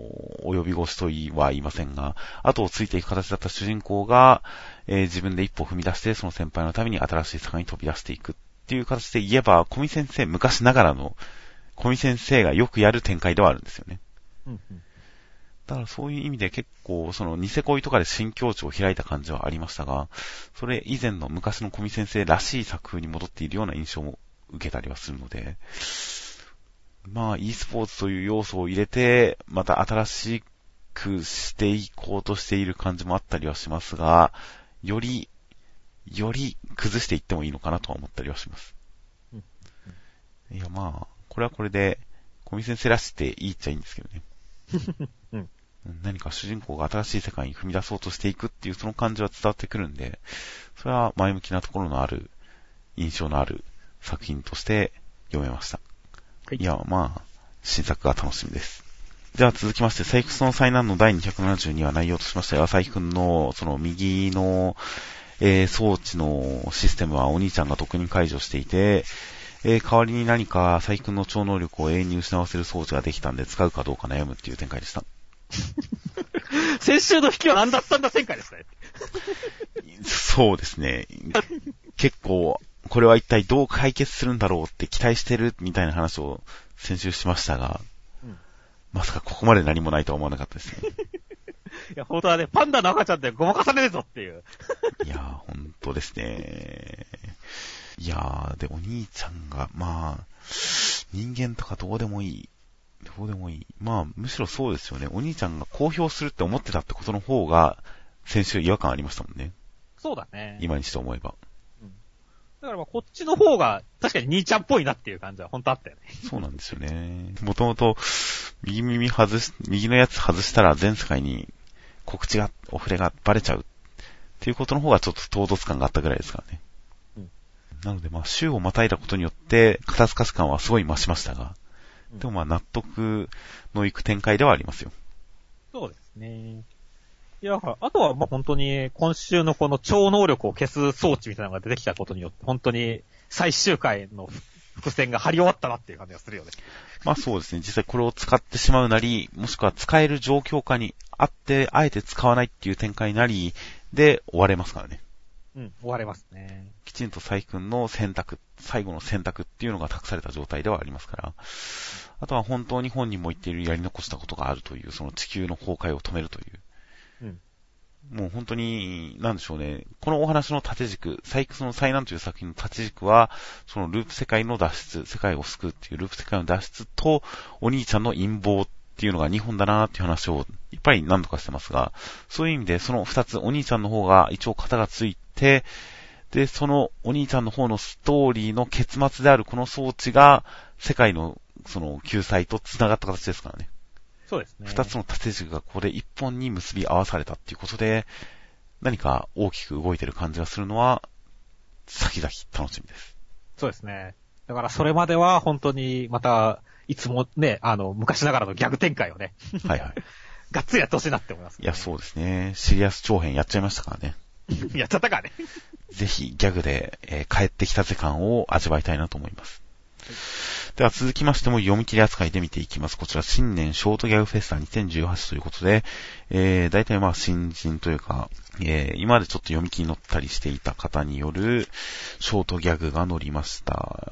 及び腰とは言いませんが、後をついていく形だった主人公が、自分で一歩踏み出して、その先輩のために新しい世界に飛び出していくっていう形で言えば、小見先生、昔ながらの、小見先生がよくやる展開ではあるんですよね。 うんうん。 だからそういう意味で結構、そのニセ恋とかで新境地を開いた感じはありましたが、それ以前の昔の小見先生らしい作風に戻っているような印象も受けたりはするので、まあ e スポーツという要素を入れて、また新しくしていこうとしている感じもあったりはしますが、より崩していってもいいのかなとは思ったりはします。いやまあ、これはこれで、小見先生らしくていいっちゃいいんですけどね。 うん、 何か主人公が新しい世界に踏み出そうとしていくっていうその感じは伝わってくるんで、それは前向きなところのある、印象のある作品として読めました。はい、いや、まあ、新作が楽しみです。では続きまして、サイクスの災難の第272話内容としまして、浅井くんのその右の、装置のシステムはお兄ちゃんが特に解除していて、代わりに何か浅井くんの超能力を永遠に失わせる装置ができたんで使うかどうか悩むっていう展開でした。 先週の引きは何だったんだ展開ですね。 そうですね。結構、これは一体どう解決するんだろうって期待してるみたいな話を先週しましたが、まさかここまで何もないとは思わなかったですね。 いや、本当はね、パンダの赤ちゃんってごまかされねえぞっていう。 いや、本当ですね。いやで、お兄ちゃんが、まあ、人間とかどうでもいい。まあ、むしろそうですよね。お兄ちゃんが公表するって思ってたってことの方が、先週違和感ありましたもんね。 そうだね。 今にして思えば。 だからまあこっちの方が確かに兄ちゃんっぽいなっていう感じは本当あったよね。 そうなんですよね。もともと右のやつ外したら全世界に告知が、お触れがバレちゃうっていうことの方がちょっと唐突感があったぐらいですからね。なのでまあ週をまたいだことによって肩透かし感はすごい増しましたが、でもまあ納得のいく展開ではありますよ。 そうですね。いや、あとはまあ本当に今週のこの超能力を消す装置みたいなのが出てきたことによって本当に最終回の伏線が張り終わったなっていう感じがするよね。 まあそうですね。実際これを使ってしまうなり、もしくは使える状況下にあって、あえて使わないっていう展開になり、で終われますからね。 終われますね。 きちんとサイ君の最後の選択っていうのが託された状態ではありますから、あとは本当に本人も言っているやり残したことがあるという、その地球の崩壊を止めるという。もう本当に、なんでしょうね。このお話の縦軸、サイクスの災難という作品の縦軸は、そのループ世界の脱出、世界を救うっていうループ世界の脱出と、お兄ちゃんの陰謀っていうのが2本だなーっていう話を、いっぱい何度かしてますが、そういう意味でその2つ、お兄ちゃんの方が一応型がついて、で、そのお兄ちゃんの方のストーリーの結末であるこの装置が、世界のその救済と繋がった形ですからね。 そうですね。 二つの縦軸がここで一本に結び合わされたっていうことで、何か大きく動いてる感じがするのは、先々楽しみです。 そうですね。だからそれまでは本当にまた、いつもね、昔ながらのギャグ展開をね。 はいはい。 がっつりやってほしいなって思います、ね。 いや、そうですね。シリアス長編やっちゃいましたからね。 やっちゃったからね。 ぜひギャグで、帰ってきた時間を味わいたいなと思います。では続きましても読み切り扱いで見ていきます。こちら新年ショートギャグフェスタ2018ということで、大体まあ新人というか、今までちょっと読み切り載ったりしていた方によるショートギャグが載りました。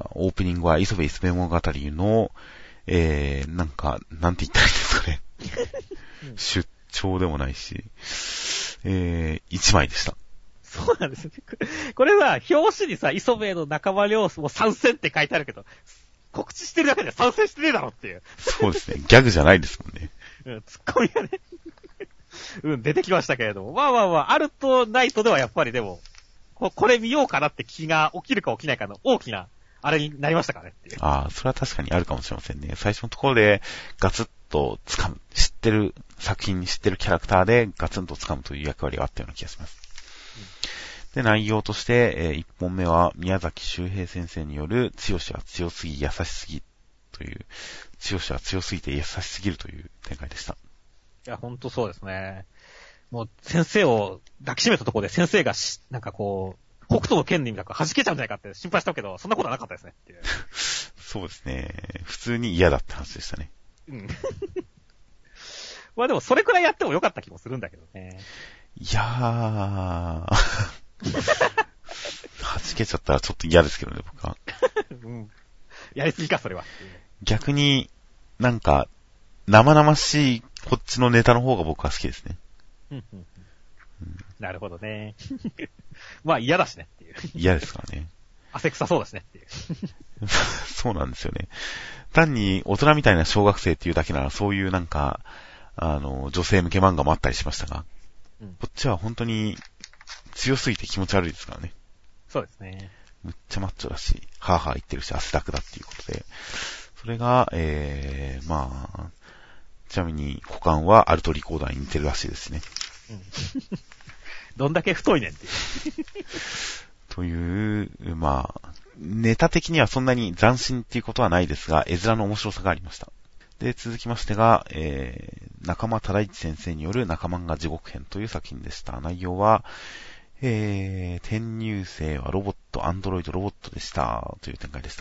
オープニングは磯部磯部物語の、なんて言ったらいいですかね。出張でもないし、1枚でした。 そうなんですね。これさ、表紙にさ、磯部の仲間領も参戦って書いてあるけど、告知してるだけで参戦してねえだろっていう。 そうですね。ギャグじゃないですもんね。 ツッコミがね。出てきましたけれども。まあ、あるとないとではやっぱりでも、これ見ようかなって気が起きるか起きないかの大きな、あれになりましたからねっていう。 ああ、それは確かにあるかもしれませんね。最初のところでガツッと掴む。作品に知ってるキャラクターでガツンと掴むという役割があったような気がします。で、内容として、1本目は宮崎周平先生による強しは強すぎ優しすぎという、強しは強すぎて優しすぎるという展開でした。 いや、ほんとそうですね。もう先生を抱きしめたところで先生がなんかこう、北斗の剣に弾けちゃうんじゃないかって心配したけど、そんなことはなかったですねっていう。 そうですね。普通に嫌だった話でしたね。 まあでもそれくらいやってもよかった気もするんだけどね。 いやー、弾けちゃったらちょっと嫌ですけどね、僕は。 うん。やりすぎか、それは。 逆に、なんか、生々しいこっちのネタの方が僕は好きですね。 なるほどね。まあ嫌だしねっていう。 嫌ですからね。 汗臭そうだしねっていう。 そうなんですよね。単に大人みたいな小学生っていうだけなら、そういうなんか、女性向け漫画もあったりしましたが、こっちは本当に強すぎて気持ち悪いですからね。 そうですね。 むっちゃマッチョだし、ハーハー言ってるし、汗だくだっていうことで、それが、まあ、ちなみに股間はアルトリコーダーに似てるらしいですね。 どんだけ太いねんっていう。 という、まあ、ネタ的にはそんなに斬新っていうことはないですが、絵面の面白さがありました。で、続きましてが、中間忠一先生による中漫画地獄編という作品でした。内容は、転入生はロボット、アンドロイドロボットでした。という展開でした。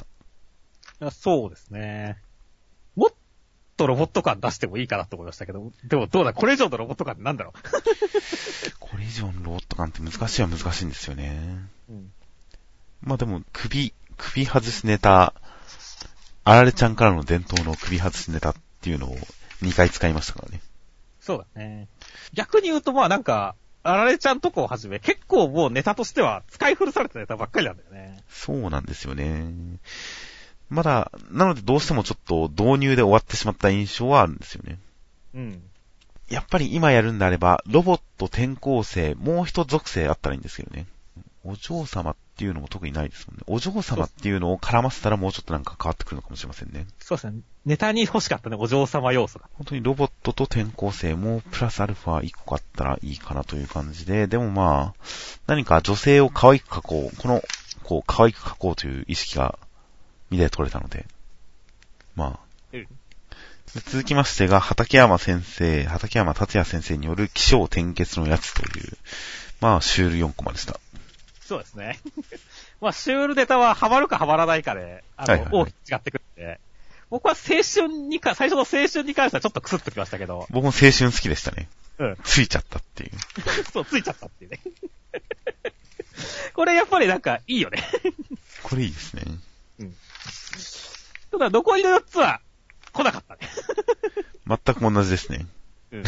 そうですね。もっとロボット感出してもいいかなと思いましたけど、でもどうだ、これ以上のロボット感ってなんだろう。 これ以上のロボット感って難しいは難しいんですよね。まあでも、首外しネタ、あられちゃんからの伝統の首外しネタっていうのを2回使いましたからね。 そうだね。逆に言うとまあなんか、あられちゃんとこをはじめ、結構もうネタとしては使い古されたネタばっかりなんだよね。 そうなんですよね。まだ、なのでどうしてもちょっと導入で終わってしまった印象はあるんですよね。やっぱり今やるんであれば、ロボット転校生、もう一属性あったらいいんですけどね。お嬢様っていうのも特にないですもんね。お嬢様っていうのを絡ませたらもうちょっとなんか変わってくるのかもしれませんね。 そうですね。ネタに欲しかったね、お嬢様要素が。 本当にロボットと転校生もプラスアルファ1個あったらいいかなという感じで、でもまあ、何か女性を可愛く描こう、こう可愛く描こうという意識が見て取れたので、まあ。続きましてが、畠山達也先生による起承転結のやつという、まあ、シュール4コマでした。 そうですね。まあ、シュールネタはハマるかハマらないかで、大きく違ってくるんで、僕は最初の青春に関してはちょっとクスッときましたけど。 僕も青春好きでしたね。ついちゃったっていう。 そう、ついちゃったっていうね。これやっぱりなんかいいよね。 これいいですね。 ただ残りの4つは来なかったね。 全く同じですね。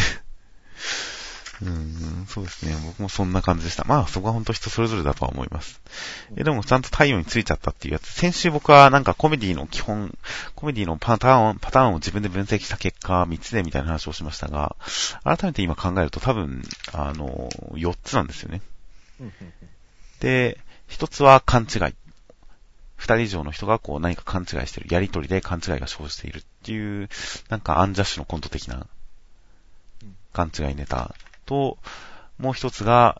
そうですね。僕もそんな感じでした。まあ、そこは本当人それぞれだとは思います。でもちゃんと太陽についちゃったっていうやつ。先週僕はなんかコメディのパターンを自分で分析した結果、3つでみたいな話をしましたが、改めて今考えると多分、4つなんですよね。で、1つは勘違い。2人以上の人がこう何か勘違いしてる。やりとりで勘違いが生じているっていう、なんかアンジャッシュのコント的な勘違いネタと、もう一つが、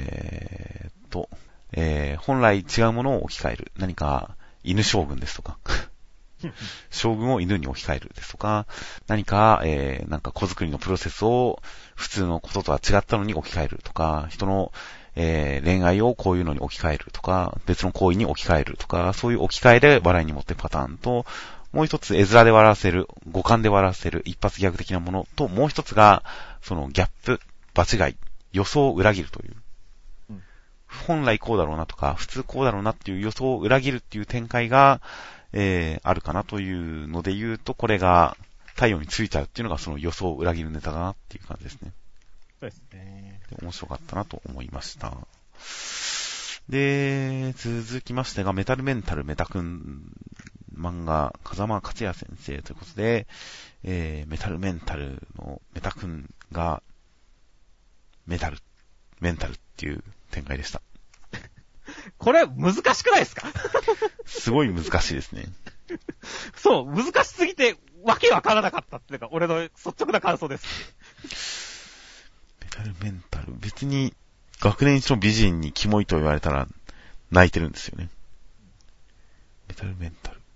本来違うものを置き換える。何か、犬将軍ですとか、将軍を犬に置き換えるですとか、何か、なんか子作りのプロセスを普通のこととは違ったのに置き換えるとか、人の、恋愛をこういうのに置き換えるとか、別の行為に置き換えるとか、そういう置き換えで笑いに持ってパターンと、もう一つ絵面で笑わせる、五感で笑わせる、一発ギャグ的なものと、もう一つが、そのギャップ、場違い、予想を裏切るという。本来こうだろうなとか、普通こうだろうなっていう予想を裏切るっていう展開が、あるかなというので言うと、これが太陽についちゃうっていうのがその予想を裏切るネタだなっていう感じですね。 そうですね。 面白かったなと思いました。で、続きましてが、メタルメンタルメタくん漫画、風間克也先生ということで、メタルメンタルのメタくんが、メンタルっていう展開でした。 これ難しくないですか？ すごい難しいですね。 そう、難しすぎてわけわからなかったっていうか、俺の率直な感想です。 メタルメンタル、別に学年一の美人にキモいと言われたら泣いてるんですよね。メタルメンタル。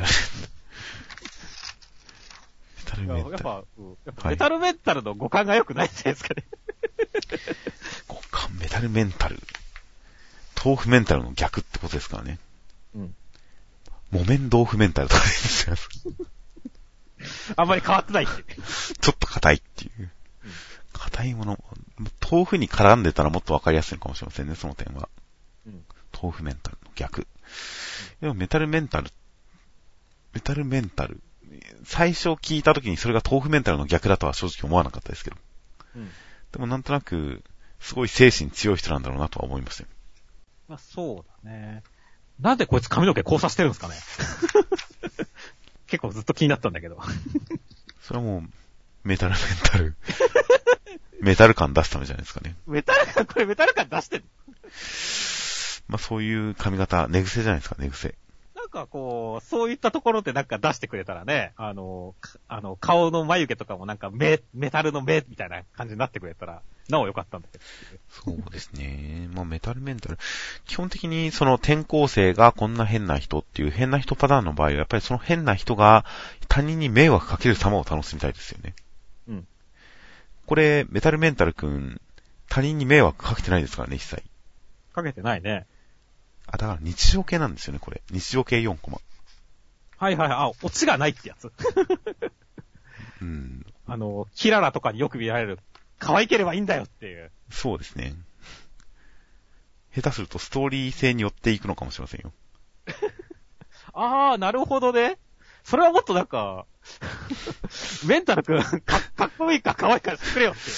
やっぱメタルメンタルの五感が良くないんじゃないですかね。 五感、メタルメンタル。豆腐メンタルの逆ってことですからね。木綿豆腐メンタルとかですよ。 あんまり変わってないって。 ちょっと硬いっていう。 硬いもの、豆腐に絡んでたらもっとわかりやすいのかもしれませんね、その点は。 うん。 豆腐メンタルの逆。でもメタルメンタル、最初聞いた時にそれが豆腐メンタルの逆だとは正直思わなかったですけど。 うん。 でもなんとなく、すごい精神強い人なんだろうなとは思いましたよ。 まあ、そうだね。なんでこいつ髪の毛交差してるんですかね。結構ずっと気になったんだけど。 それはもう、メタルメンタル。メタル感出すためじゃないですかね。 これメタル感出してる。 まあそういう髪型、寝癖じゃないですか、寝癖。 なんかこう、そういったところでなんか出してくれたらね、顔の眉毛とかもなんかメタルの目みたいな感じになってくれたら、なお良かったんだけど。 そうですね。まあメタルメンタル。基本的にその転校生がこんな変な人っていう変な人パターンの場合は、やっぱりその変な人が他人に迷惑かける様を楽しみたいですよね。 うん。 これ、メタルメンタルくん、他人に迷惑かけてないですからね、一切。 かけてないね。 あ、だから日常系なんですよね、これ。日常系4コマ。 はいはい、あ、オチがないってやつ。 うん。 キララとかによく見られる、可愛ければいいんだよっていう。 そうですね。下手するとストーリー性によっていくのかもしれませんよ。 あー、なるほどね。それはもっとなんか、メンタルくん、かっこいいか可愛いか知ってくれよっていう。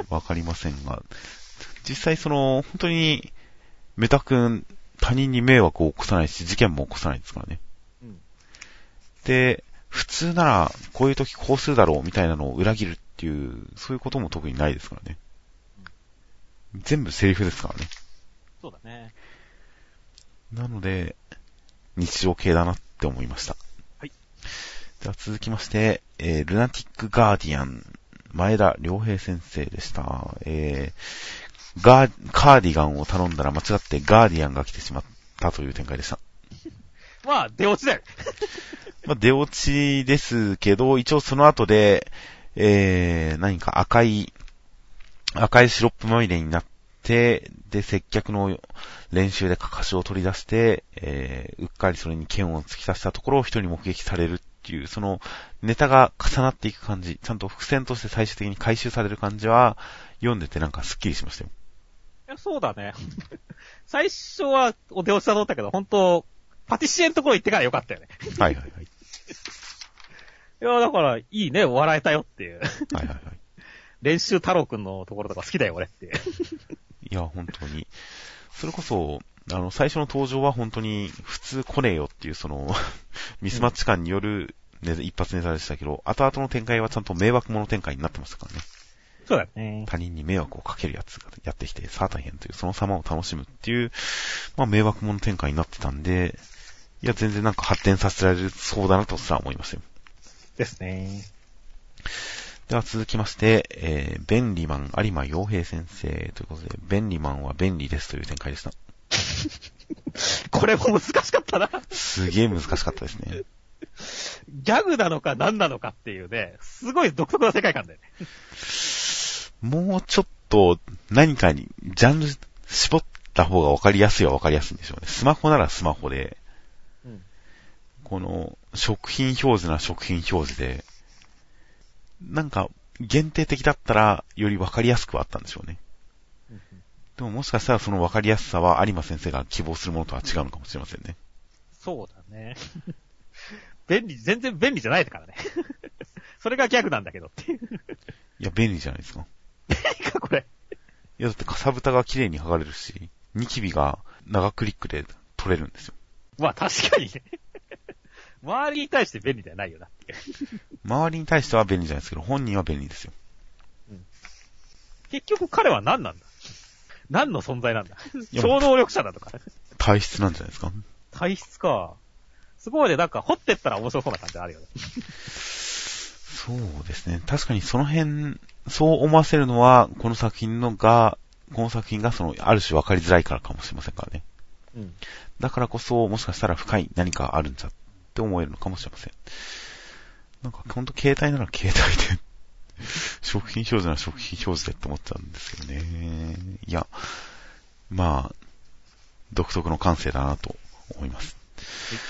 わかりませんが、実際本当に、メタくん、他人に迷惑を起こさないし、事件も起こさないですからね。 うん。 で、普通なら、こういう時こうするだろうみたいなのを裏切るっていう、そういうことも特にないですからね。全部セリフですからね。 そうだね。 なので、日常系だなって思いました。 はい。 では続きまして、ルナティックガーディアン、前田良平先生でした。カーディガンを頼んだら間違ってガーディアンが来てしまったという展開でした。 まあ、出落ちだよ。 まあ、出落ちですけど、一応その後で、何か赤いシロップまみれになって、で、接客の練習でかかしを取り出して、うっかりそれに剣を突き刺したところを人に目撃されるっていう、そのネタが重なっていく感じ、ちゃんと伏線として最終的に回収される感じは、読んでてなんかスッキリしましたよ。 いや、そうだね。最初はお出落ちだと思ったけど、本当パティシエのところ行ってからよかったよね。 はいはいはい。 いや、だから、いいね、笑えたよっていう。 はいはいはい。 練習太郎くんのところとか好きだよ、俺っていう。 いや、本当に。それこそ、最初の登場は本当に普通来ねえよっていうミスマッチ感による、一発ネタでしたけど、後々の展開はちゃんと迷惑物展開になってましたからね。 そうだね。 他人に迷惑をかけるやつがやってきて、さあ大変という、その様を楽しむっていう、まあ迷惑物展開になってたんで、いや、全然なんか発展させられるそうだなとすら思いましたよ。 ですね。 では続きまして、便利マン有馬洋平先生ということで、便利マンは便利ですという展開でした。 これも難しかったな。 すげえ難しかったですね。 ギャグなのか何なのかっていうね、すごい独特な世界観だよね。 もうちょっと何かにジャンル絞った方が分かりやすいは分かりやすいんでしょうね。スマホならスマホで、 うん、 この食品表示な食品表示で、なんか限定的だったらより分かりやすくはあったんでしょうね。 うんうん、 でももしかしたらその分かりやすさは有馬先生が希望するものとは違うのかもしれませんね。 そうだね。全然便利じゃないからね。それがギャグなんだけどっていう。 いや、便利じゃないですか。 何かこれ。 いや、だってかさぶたが綺麗に剥がれるし、ニキビが長クリックで取れるんですよ。 まあ確かにね。周りに対して便利ではないよなっていう。 周りに対しては便利じゃないですけど、本人は便利ですよ。 うん、結局彼は何なんだ？何の存在なんだ？超能力者だとか。 体質なんじゃないですか。 体質か。すごいね、なんか掘ってったら面白そうな感じあるよね。 そうですね。確かにその辺、そう思わせるのは、この作品がある種分かりづらいからかもしれませんからね。 うん。 だからこそ、もしかしたら深い何かあるんじゃって思えるのかもしれません。なんか、ほんと携帯なら携帯で、食品表示なら食品表示でって思っちゃうんですよね。いや、まあ、独特の感性だなと思います。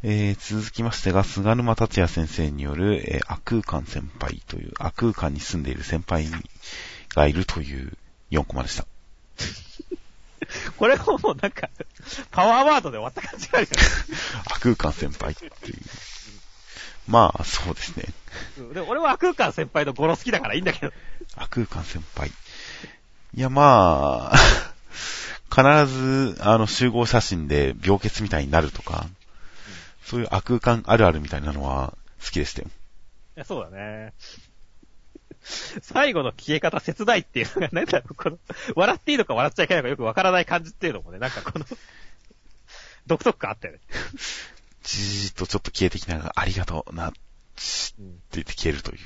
続きましてが、菅沼達也先生による、亜空間先輩という、亜空間に住んでいる先輩がいるという4コマでした。 これももうなんか、パワーワードで終わった感じがあるじゃない亜空間先輩っていう。まあ、そうですね。 でも俺は亜空間先輩の語呂好きだからいいんだけど。 亜空間先輩。いや、まあ、必ず、集合写真で病欠みたいになるとか、そういう亜空間あるあるみたいなのは好きでしたよ。 いや、そうだね。最後の消え方切ないっていうのが、なんだろう、この、笑っていいのか笑っちゃいけないのかよくわからない感じっていうのもね、なんかこの、独特感あったよね。 じーっとちょっと消えてきながら、ありがとうな、って言って消えるという。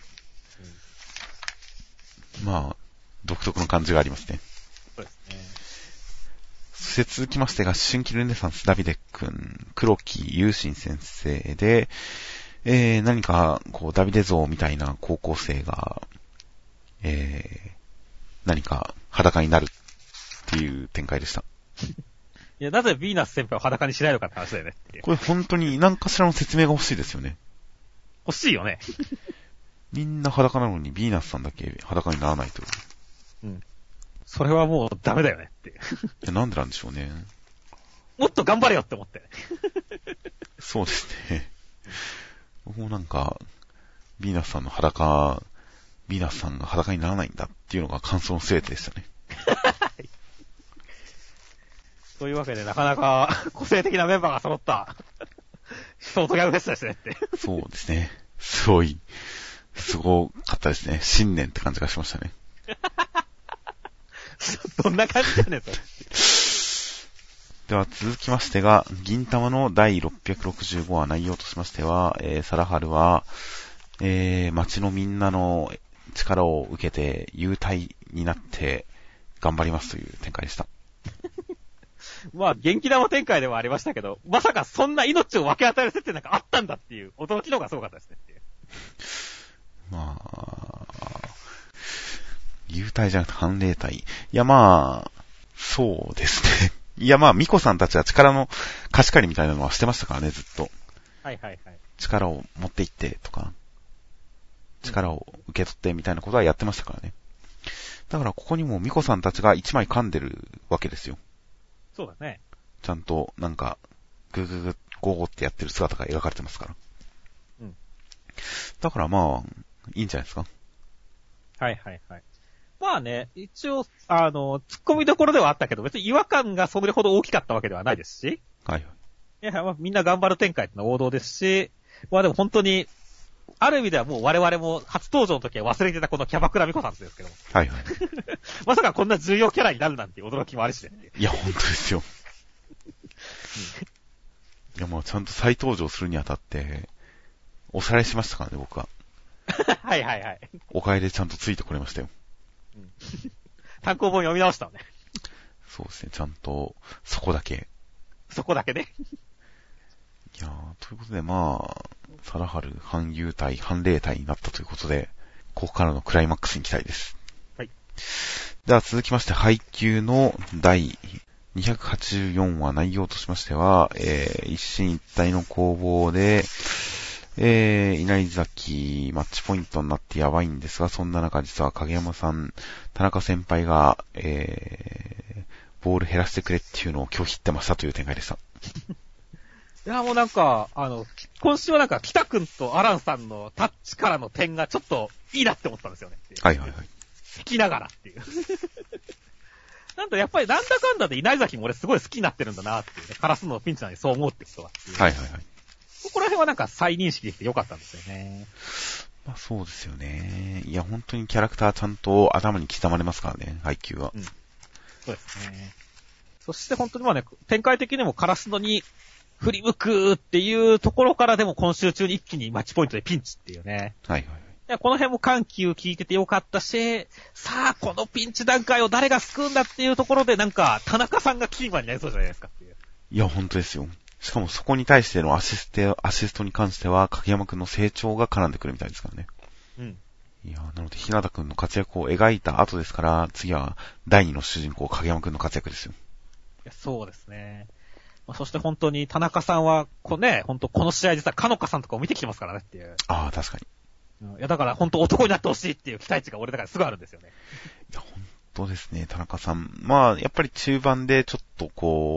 まあ、独特の感じがありますね。 そうですね。 そして続きましてが、春季ルネサンスダビデ君、黒木優心先生で、何か、こう、ダビデ像みたいな高校生が、何か裸になるっていう展開でした。 いや、なぜヴィーナス先輩を裸にしないのかって話だよね。 これ本当に何かしらの説明が欲しいですよね。 欲しいよね。 みんな裸なのにヴィーナスさんだけ裸にならないという。 うん。それはもうダメだよねっていう。 なんでなんでしょうね。 もっと頑張れよって思って。 そうですね。僕もなんか、ヴィーナスさんが裸にならないんだっていうのが感想の全てでしたね。 というわけでなかなか個性的なメンバーが揃ったショートギャグフェスですねって。 そうですね。すごかったですね。新年って感じがしましたね。 どんな感じだね、それ。 では続きましてが、銀玉の第665話内容としましては、サラハルは、町のみんなの力を受けて優待になって頑張りますという展開でした。 まあ、元気玉展開ではありましたけど、まさかそんな命を分け与える設定なんかあったんだっていう驚きのがすごかったですねっていう。 まあ、優待じゃなくて反例隊。いやまあ、そうですね。いやまあ、ミコさんたちは力の貸し借りみたいなのはしてましたからね、ずっと。 はいはいはい。 力を持って行ってとか、力を受け取ってみたいなことはやってましたからね。だからここにもミコさんたちが一枚噛んでるわけですよ。 そうだね。 ちゃんとなんか、グーグーグーゴーゴーってやってる姿が描かれてますから。 うん。 だからまあ、いいんじゃないですか。 はいはいはい。まあね、一応、突っ込みどころではあったけど、別に違和感がそれほど大きかったわけではないですし。 はいはい。 いや、まあみんな頑張る展開ってのは王道ですし、まあでも本当に、ある意味ではもう我々も初登場の時は忘れてたこのキャバクラミコさんですけども。 はいはい。 まさかこんな重要キャラになるなんていう驚きもあるしね。 いや、本当ですよ。いやもうちゃんと再登場するにあたって、おさらいしましたからね、僕は。 はいはいはい。 おかえりちゃんとついてこれましたよ。 うん、単行本読み直したのね。 そうですね、ちゃんと、そこだけ。 そこだけね。 いやー、ということでまあ、サラハル、反優隊、反霊隊になったということで、ここからのクライマックスに期待です。 はい。 では続きまして、配給の第284話内容としましては、一進一退の攻防で、稲荷崎マッチポイントになってやばいんですが、そんな中実は影山さん、田中先輩が、ボール減らしてくれっていうのを拒否ってましたという展開でした。 いやもうなんか、今週はなんか北くんとアランさんのタッチからの点がちょっといいなって思ったんですよね。 はいはいはい。 弾きながらっていう。なんとやっぱりなんだかんだで稲荷崎も俺すごい好きになってるんだなっていうね。カラスのピンチなのにそう思うって人はっていう。 はいはいはい。 ここら辺はなんか再認識できてよかったんですよね。 まあそうですよね。いや本当にキャラクターちゃんと頭に刻まれますからね、配給は。 うん。そうですね。そして本当にまあね、展開的にもカラスのに振り向くっていうところからでも今週中に一気にマッチポイントでピンチっていうね。 はいはいはい。 いやこの辺も緩急聞いててよかったし、さあこのピンチ段階を誰が救うんだっていうところでなんか田中さんがキーマンになりそうじゃないですかっていう。 いや本当ですよ。しかもそこに対してのアシストに関しては影山くんの成長が絡んでくるみたいですからね。 うん。 いやなので日向くんの活躍を描いた後ですから、次は第2の主人公影山くんの活躍ですよ。 いやそうですね。 そして本当に田中さんは、本当この試合実はかのかさんとかを見てきてますからねっていう。 ああ、確かに。 いや、だから本当男になってほしいっていう期待値が俺だからすぐあるんですよね。 いや、本当ですね、田中さん。まあ、やっぱり中盤でちょっと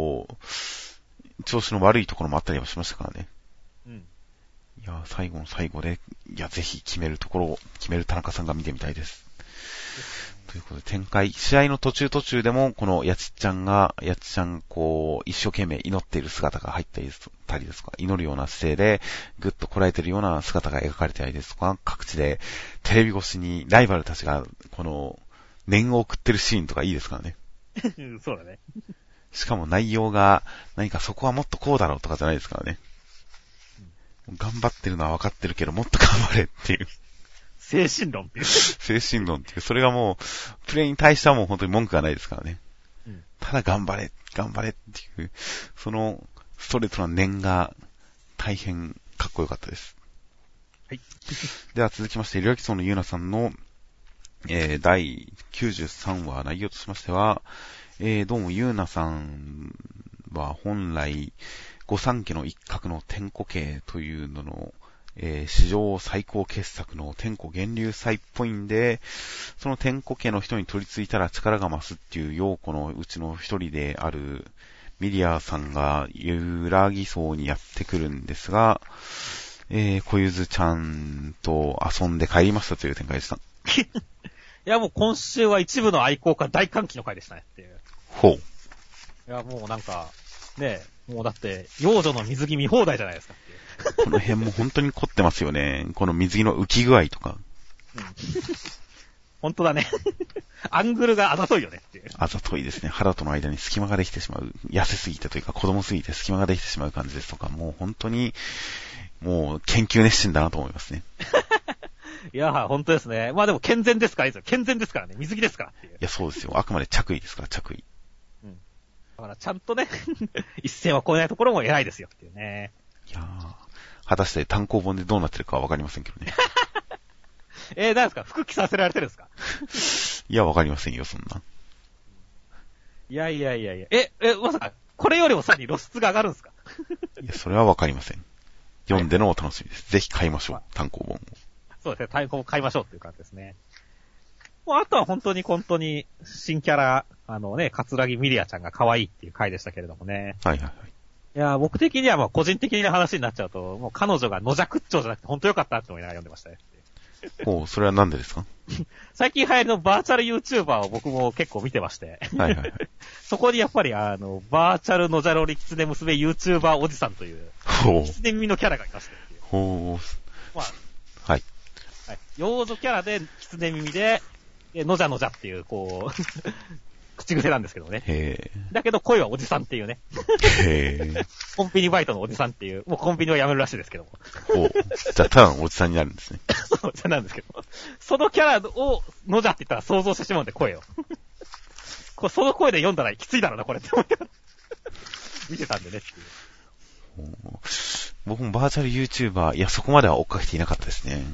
調子の悪いところもあったりはしましたからね。うん。いや、最後の最後で、いや、ぜひ決めるところを、決める田中さんが見てみたいです。ということで展開、試合の途中でも、このやちちゃん、一生懸命祈っている姿が入ったりですとか、祈るような姿勢で、ぐっとこらえているような姿が描かれてたりですとか、各地でテレビ越しにライバルたちが、念を送ってるシーンとかいいですからね。 そうだね。 しかも内容が、何かそこはもっとこうだろうとかじゃないですからね。頑張ってるのは分かってるけど、もっと頑張れっていう。 精神論っていう。 精神論っていう。それがもう、プレイに対してはもう本当に文句がないですからね。うん、ただ頑張れっていう、そのストレートな念が大変かっこよかったです。はい。では続きまして、リラキソンのゆうなさんの、第93話内容としましては、どうもゆうなさんは本来、御三家の一角の天古家というのの、史上最高傑作の天古源流祭っぽいんで、その天古家の人に取り付いたら力が増すっていう陽子のうちの一人であるミリアさんが揺らぎそうにやってくるんですが、小ゆずちゃんと遊んで帰りましたという展開でした。 いやもう今週は一部の愛好家大歓喜の回でしたねっていう。 ほう。いやもうなんか、ねえ、もうだって幼女の水着見放題じゃないですかっていう。 この辺も本当に凝ってますよね。この水着の浮き具合とか。 うん、本当だね。アングルがあざといよねっていう。 あざといですね。肌との間に隙間ができてしまう。痩せすぎてというか子供すぎて隙間ができてしまう感じですとか、もう本当に、もう研究熱心だなと思いますね。 いや、本当ですね。まあでも健全ですから、健全ですからね。水着ですからっていう。 いや、そうですよ。あくまで着衣ですから、着衣。 うん。だからちゃんとね、一線は越えないところも偉いですよっていうね。 いやー。果たして単行本でどうなってるかはわかりませんけどね。 何ですか？服着させられてるんですか？ いや、わかりませんよ、そんな。 いや。まさか、これよりもさらに露出が上がるんですか？ いや、それはわかりません。読んでのお楽しみです。ぜひ買いましょう、単行本を。 そうですね、単行本買いましょうっていう感じですね。もうあとは本当に、新キャラ、桂木ミリアちゃんが可愛いっていう回でしたけれどもね。 はいはいはい。 いや、僕的には個人的な話になっちゃうと、もう彼女が野尺っちょじゃなくて本当よかったって思いながら読んでましたね。 ほう、それはなんでですか？ 最近流行りのバーチャル YouTuber を僕も結構見てまして。 はいはいはい。 そこにやっぱりバーチャル野じゃろり狐娘 YouTuber おじさんという、狐耳のキャラがいまして。 ほう。 まあ、 はい。 はい。幼女キャラで狐耳で、野じゃっていう、口癖なんですけどね。 へー。 だけど声はおじさんっていうね。 へー。 コンビニバイトのおじさんっていう、もうコンビニは辞めるらしいですけども。 ほう。じゃあただのおじさんになるんですね。 そう、じゃなんですけど。そのキャラを、野じゃって言ったら想像してしまうんで、声を。その声で読んだらきついだろうな、これって思って見てたんでねっていう。 僕もバーチャル YouTuber、いや、そこまでは追っかけていなかったですね。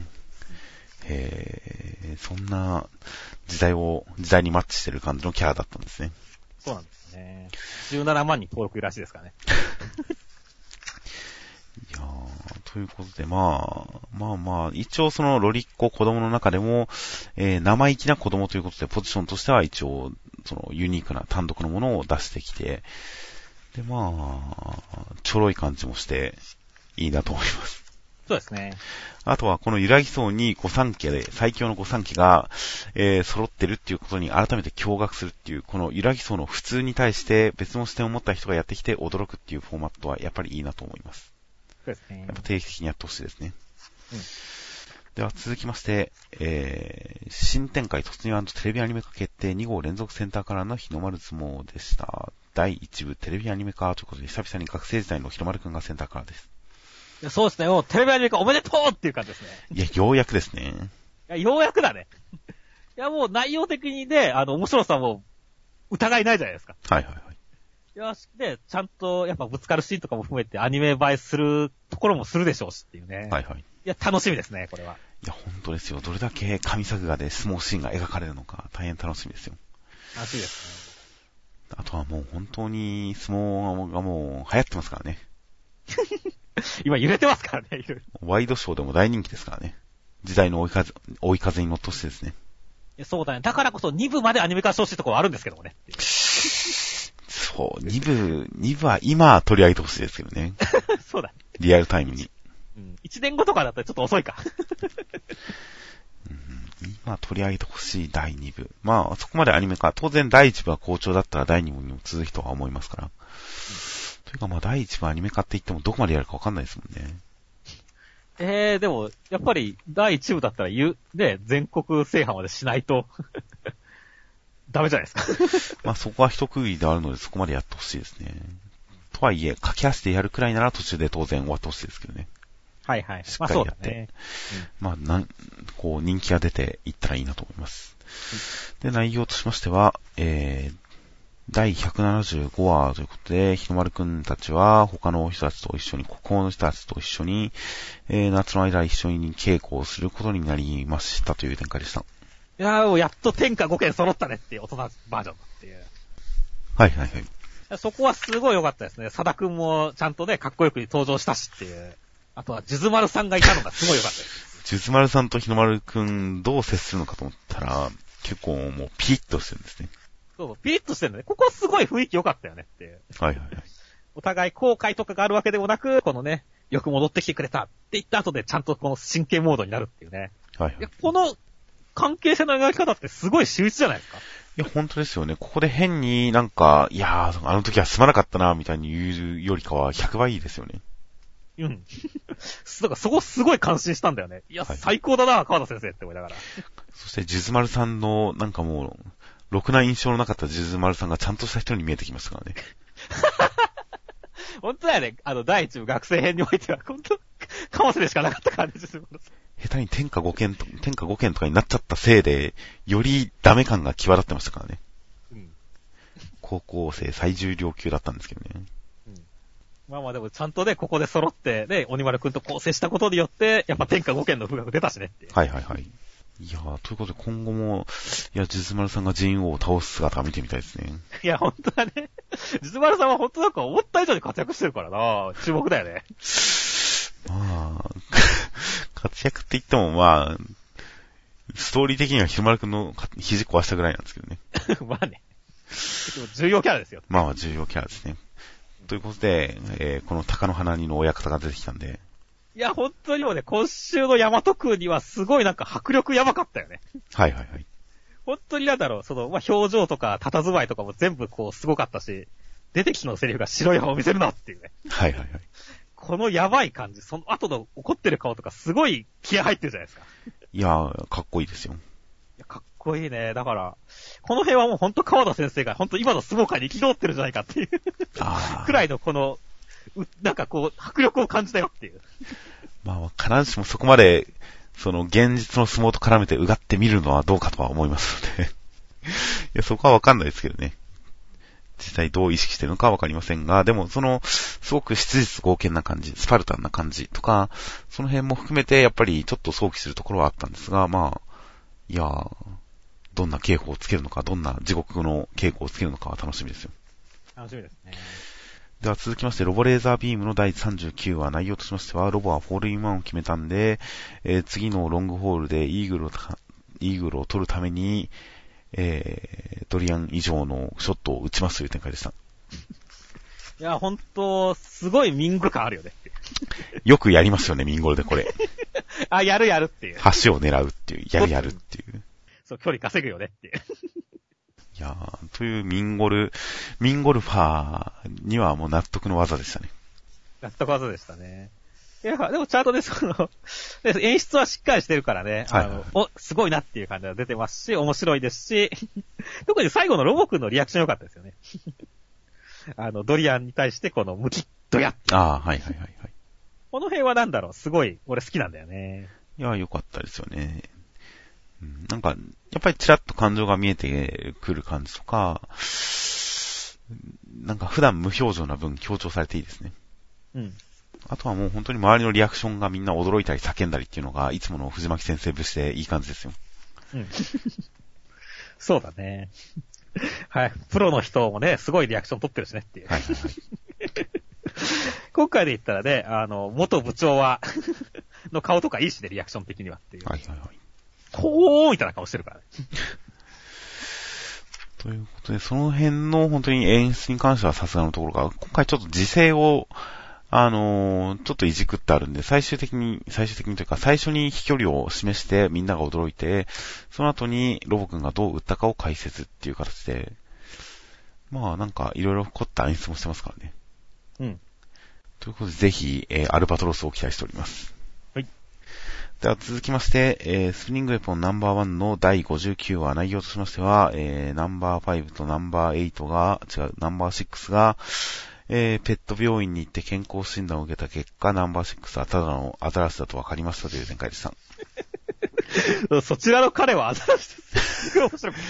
そんな時代にマッチしてる感じのキャラだったんですね。 そうなんですね。17万人登録いるらしいですからね。 いやー、ということで、まあ、一応そのロリッコ子供の中でも、生意気な子供ということで、ポジションとしては一応、そのユニークな単独のものを出してきて、で、まあ、ちょろい感じもして、いいなと思います。 そうですね。 あとは、この揺らぎそうに御三家で、最強の御三家が、揃ってるっていうことに改めて驚愕するっていう、この揺らぎそうの普通に対して別の視点を持った人がやってきて驚くっていうフォーマットはやっぱりいいなと思います。 そうですね。 やっぱ定期的にやってほしいですね。 うん。 では続きまして、新展開突入&テレビアニメ化決定2号連続センターカラーの日の丸相撲でした。第1部テレビアニメ化ということで、久々に学生時代の日の丸くんがセンターカラーです。 いやそうですね。もうテレビアニメ化おめでとうっていう感じですね。 いや、ようやくですね。 いや、ようやくだね。いや、もう内容的にね、面白さも疑いないじゃないですか。 はいはいはい。 いや、で、ちゃんと、やっぱぶつかるシーンとかも含めてアニメ映えするところもするでしょうしっていうね。 はいはい。 いや、楽しみですね、これは。 いや、本当ですよ。どれだけ神作画で相撲シーンが描かれるのか、大変楽しみですよ。 楽しみですあとはもう本当に相撲がもう流行ってますからね。 今揺れてますからね、いろいろ。 ワイドショーでも大人気ですからね。時代の追い風に乗ってほしいですね。 そうだね。だからこそ2部までアニメ化してほしいところはあるんですけどもね。 そう、2部は今取り上げてほしいですけどね。 そうだね。 リアルタイムに。 1年後とかだったらちょっと遅いか。 今取り上げてほしい第2部。まあ、そこまでアニメ化。当然第1部は好調だったら第2部にも続くとは思いますから。というかまあ第1部アニメ化って言ってもどこまでやるかわかんないですもんね。 でも、やっぱり第1部だったらね、全国制覇までしないと、ダメじゃないですか。 まあそこは一区切りであるのでそこまでやってほしいですね。とはいえ、駆け足でやるくらいなら途中で当然終わってほしいですけどね。 はいはい。 しっかりやって。まあこう人気が出ていったらいいなと思います。で、内容としましては、第175話ということで、日の丸くんたちは他の人たちと一緒に、国宝の人たちと一緒に、夏の間一緒に稽古をすることになりましたという展開でした。 いやー、もうやっと天下5剣揃ったねっていう大人バージョンっていう。 はいはいはい。 そこはすごい良かったですね。佐田くんもちゃんとね、かっこよく登場したしっていう。あとは、ジュズマルさんがいたのがすごい良かったです。 ジュズマルさんと日の丸くんどう接するのかと思ったら、結構もうピリッとしてるんですね。 そう、ピリッとしてるのね。ここすごい雰囲気良かったよねっていう。 はいはいはい。 お互い後悔とかがあるわけでもなく、このね、よく戻ってきてくれたって言った後でちゃんとこの真剣モードになるっていうね。 はいはい。 この関係性の描き方ってすごい秀逸じゃないですか。 いや、本当ですよね。ここで変になんか、いやー、あの時はすまなかったな、みたいに言うよりかは100倍いいですよね。 うん。だからそこすごい感心したんだよね。いや、はい、最高だな、川田先生って思いながら。 そして、ジュズマルさんの、なんかもう、ろくな印象のなかったジュズマルさんがちゃんとした人に見えてきましたからね。 本当だよね。第一部学生編においては、本当川瀬でしかなかったからね、ジュズマルさん。 下手に天下5剣とかになっちゃったせいで、よりダメ感が際立ってましたからね。うん。高校生最重量級だったんですけどね。 まあまあでもちゃんとね、ここで揃って、ね、鬼丸くんと構成したことによって、やっぱ天下5剣の風格出たしねって。 はいはいはい。いやー、ということで今後も、いや、ジュズマルさんがジン王を倒す姿を見てみたいですね。 いや、ほんとだね。ジュズマルさんはほんとなんか思った以上に活躍してるからな、注目だよね。 まあ、活躍って言ってもまあ、ストーリー的にはひろまるくんの肘壊したぐらいなんですけどね。 まあね。でも重要キャラですよ。 まあ重要キャラですね。ということで、この鷹の花にの親方が出てきたんで。 いや、本当にもね、今週の大和くんにはすごいなんか迫力やばかったよね。 はいはいはい。 本当になんだろう、まあ、表情とか佇まいとかも全部こうすごかったし、出てきたのセリフが白い歯を見せるなっていうね。 はいはいはい。このやばい感じ、その後の怒ってる顔とかすごい気合入ってるじゃないですか。 いやー、かっこいいですよ。いや、かっこいいね。だから、この辺はもうほんと川田先生がほんと今の相撲界に生き通ってるんじゃないかっていうくらいのこの、なんかこう、迫力を感じたよっていう。 まあ、必ずしもそこまで、現実の相撲と絡めてうがってみるのはどうかとは思いますので。いや、そこはわかんないですけどね。実際どう意識してるのかわかりませんが、でもすごく質実剛健な感じ、スパルタンな感じとか、その辺も含めてやっぱりちょっと想起するところはあったんですが、まあ、いや、どんな警報をつけるのか、どんな地獄の警報をつけるのかは楽しみですよ。 楽しみですね。 では続きまして、ロボレーザービームの第39話、内容としましては、ロボはフォールインワンを決めたんで、次のロングホールでイーグルを取るために、ドリアン以上のショットを打ちますという展開でした。 いや、ほんと、すごいミンゴル感あるよね。 よくやりますよね、ミンゴルでこれ。 あ、やるっていう。 橋を狙うっていう、やるっていう。 そう、距離稼ぐよねっていう。 いやー、というミンゴルファーにはもう納得の技でしたね。 納得技でしたね。いや、でもちゃんとね、演出はしっかりしてるからね、すごいなっていう感じが出てますし、面白いですし、特に最後のロボくんのリアクション良かったですよね。ドリアンに対してこのムキッとやって。 ああ、はいはいはいはい。 この辺はなんだろう、すごい、俺好きなんだよね。 いや、良かったですよね。なんか、やっぱりちらっと感情が見えてくる感じとか、なんか普段無表情な分強調されていいですね。うん。あとはもう本当に周りのリアクションがみんな驚いたり叫んだりっていうのが、いつもの藤巻先生節でいい感じですよ。うん。 そうだね。 はい。プロの人もね、すごいリアクション取ってるしねっていう。 はいはいはい。 今回で言ったらね、元部長は、の顔とかいいしね、リアクション的にはっていう。 はいはいはい。 ほーみたいな顔してるからね。 ということで、その辺の本当に演出に関してはさすがのところが、今回ちょっと時勢を、ちょっといじくってあるんで、最終的にというか、最初に飛距離を示してみんなが驚いて、その後にロボ君がどう打ったかを解説っていう形で、まあなんかいろいろ凝った演出もしてますからね。 うん。 ということで、ぜひ、アルバトロスを期待しております。 はい。 では続きまして、スプリングウェポンナンバー1の第59話内容としましては、ナンバー5とナンバー8が、ナンバー6が、ペット病院に行って健康診断を受けた結果、ナンバー6はただのアザラシだと分かりましたという展開でした。 そちらの彼はアザラシです。すごい面白く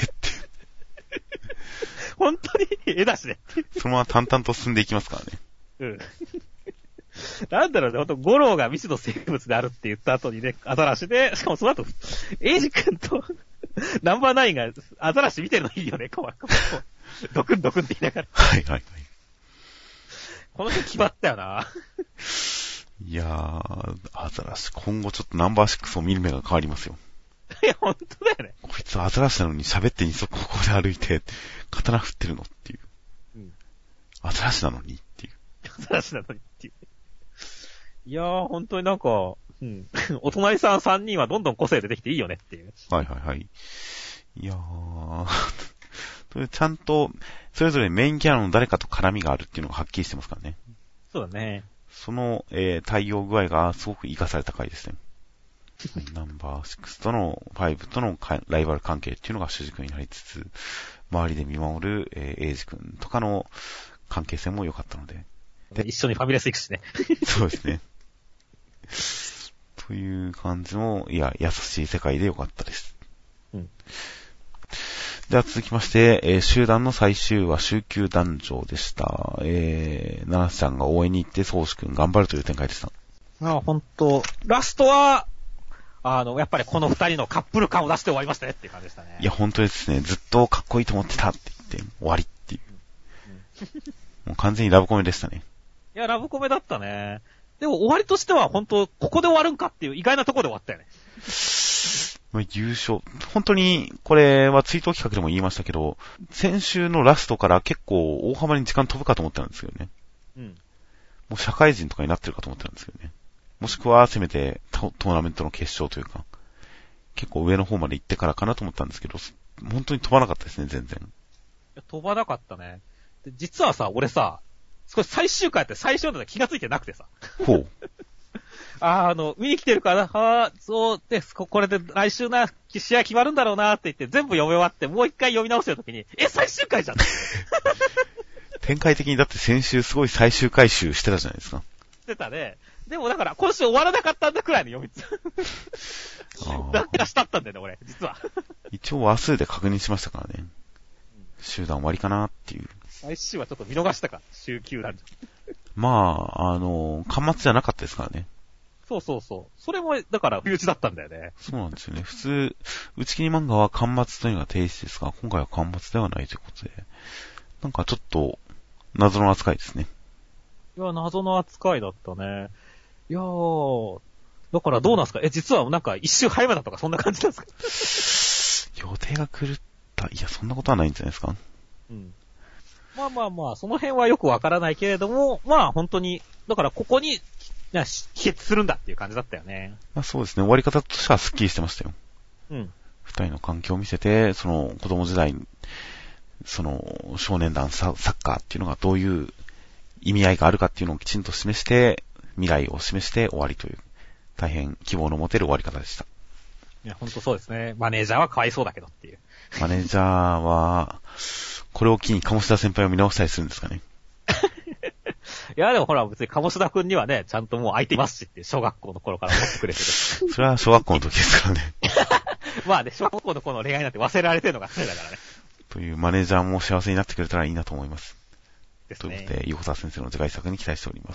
本当に絵だしね。 そのまま淡々と進んでいきますからね。 うん。なんだろうね、ほんと、ゴローが未知の生物であるって言った後にね、アザラシで、しかもその後、エイジ君と、ナンバー9がアザラシ見てるのいいよね、こうドクンドクンって言いながら。 はいはいはい。 この辺決まったよな。 いやー、アザラシ、今後ちょっとナンバー6を見る目が変わりますよ。 いや、ほんとだよね。 こいつアザラシなのに喋って二足ここで歩いて、刀振ってるのっていう。 うん。 アザラシなのにっていう。 アザラシなのにっていう。いやー、ほんとになんか、うん。お隣さん3人はどんどん個性出てきていいよねっていう。 はいはいはい。いやー、ちゃんと、それぞれメインキャラの誰かと絡みがあるっていうのがはっきりしてますからね。 そうだね。 その、対応具合がすごく活かされた回ですね。ナンバー6との、5とのライバル関係っていうのが主軸になりつつ、周りで見守る、エイジ君とかの関係性も良かったので。 一緒にファミレス行くしね。 そうですね。という感じの、いや、優しい世界で良かったです。 うん。 では続きまして、集団の最終話、週休男女でした。七瀬ちゃんが応援に行って、宗志くん頑張るという展開でした。 ほんと、ラストは、やっぱりこの二人のカップル感を出して終わりましたねっていう感じでしたね。 いや、本当ですね。ずっとかっこいいと思ってたって言って、終わりっていう。もう完全にラブコメでしたね。 いや、ラブコメだったね。でも終わりとしては本当、ここで終わるんかっていう意外なところで終わったよね。 優勝。本当に、これは追悼企画でも言いましたけど、先週のラストから結構大幅に時間飛ぶかと思ってたんですよね。 うん。 もう社会人とかになってるかと思ってたんですけどね。もしくはせめてトーナメントの決勝というか、結構上の方まで行ってからかなと思ったんですけど、本当に飛ばなかったですね、全然。 飛ばなかったね。で実はさ、俺さ、少し最終回って最初の気がついてなくてさ。 ほう。 見に来てるから、そうです、これで来週な、試合決まるんだろうなって言って全部読み終わって、もう一回読み直してるときに、最終回じゃん展開的にだって先週すごい最終回集してたじゃないですか。 してたね。でもだから今週終わらなかったんだくらいの読みなんかしたったんだよね、俺、実は。 一応話数で確認しましたからね。集団終わりかなっていう。 最終はちょっと見逃したか、週9なんじゃ。 まあ、端末じゃなかったですからね。 そうそうそう。それも、だから、不打ちだったんだよね。 そうなんですよね。普通、打ち切り漫画は端末というのが定義ですが、今回は端末ではないということで、なんかちょっと、謎の扱いですね。 いや、謎の扱いだったね。いやー、だからどうなんすか？実はなんか一周早めだとかそんな感じなんですか？予定が狂った？いや、そんなことはないんじゃないですか？ うん。まあ、その辺はよくわからないけれども、まあ本当に、だからここに、帰結するんだっていう感じだったよね。 まあそうですね、終わり方としてはスッキリしてましたよ。 うん。 二人の関係を見せて、その子供時代に、その少年団サッカーっていうのがどういう意味合いがあるかっていうのをきちんと示して、未来を示して終わりという、大変希望の持てる終わり方でした。 いや、ほんとそうですね。マネージャーはかわいそうだけどっていう。 マネージャーは、これを機に鴨志田先輩を見直したりするんですかね。 いや、でもほら、別に鴨志田くんにはね、ちゃんともう相手いますしって、小学校の頃から思ってくれてる。 それは小学校の時ですからね。 まあね、小学校の頃の恋愛なんて忘れられてるのが彼だからね。 というマネージャーも幸せになってくれたらいいなと思います。 ですね。 ということで、横澤先生の次回作に期待しております。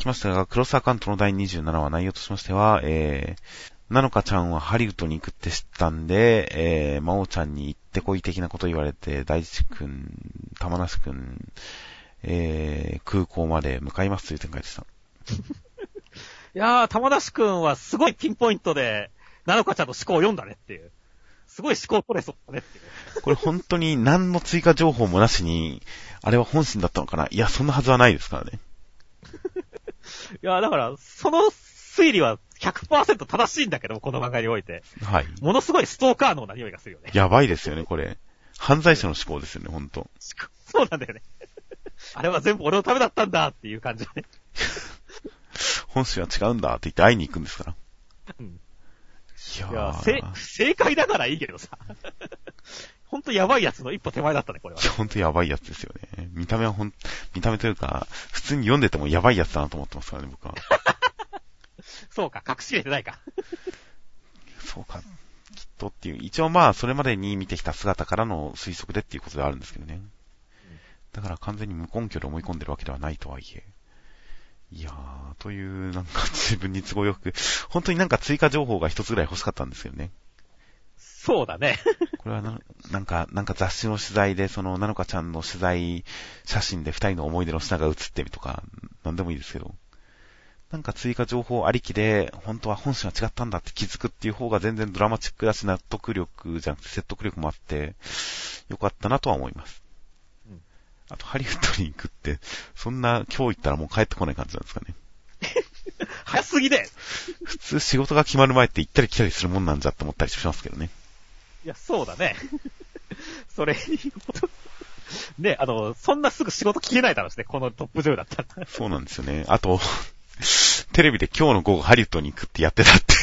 はい。 では続きましてが、クロスアカウントの第27話内容としましては、 なのかちゃんはハリウッドに行くって知ったんで、まおちゃんに行ってこい的なこと言われて、大地くん、玉梨くん、空港まで向かいますという展開でした。 いやー、玉梨くんはすごいピンポイントで、なのかちゃんの思考を読んだねっていう。すごい思考取れそうだねっていう。 これ本当に何の追加情報もなしに、あれは本心だったのかな？いや、そんなはずはないですからね。 いや、だから、その推理は 100% 正しいんだけど、この漫画において。 はい。 ものすごいストーカーのな匂いがするよね。 やばいですよね、これ。犯罪者の思考ですよね、ほんと。 そうなんだよね。あれは全部俺のためだったんだっていう感じだね。 本心は違うんだって言って会いに行くんですから。 うん。 いや正解だからいいけどさ。ほんとやばいやつの一歩手前だったね、これは。 いや、ほんとやばいやつですよね。見た目というか、普通に読んでてもやばいやつだなと思ってますからね、僕は。 そうか、隠し入れてないか。 そうか、きっとっていう。一応まあ、それまでに見てきた姿からの推測でっていうことではあるんですけどね。だから完全に無根拠で思い込んでるわけではないとはいえ。いやー、という、なんか自分に都合よく、本当になんか追加情報が一つぐらい欲しかったんですけどね。 そうだね。 これはなんか雑誌の取材で、その、なのかちゃんの取材写真で二人の思い出の品が写ってるとか、なんでもいいですけど、なんか追加情報ありきで、本当は本心は違ったんだって気づくっていう方が全然ドラマチックだし納得力じゃなくて説得力もあって、よかったなとは思います。うん、あと、ハリウッドに行くって、そんな今日行ったらもう帰ってこない感じなんですかね。 早すぎで普通仕事が決まる前って行ったり来たりするもんなんじゃって思ったりしますけどね。 いや、そうだね。それに、ね、そんなすぐ仕事消えないだろうしね、このトップ女優だったら。 そうなんですよね。あと、テレビで今日の午後ハリウッドに行くってやってたって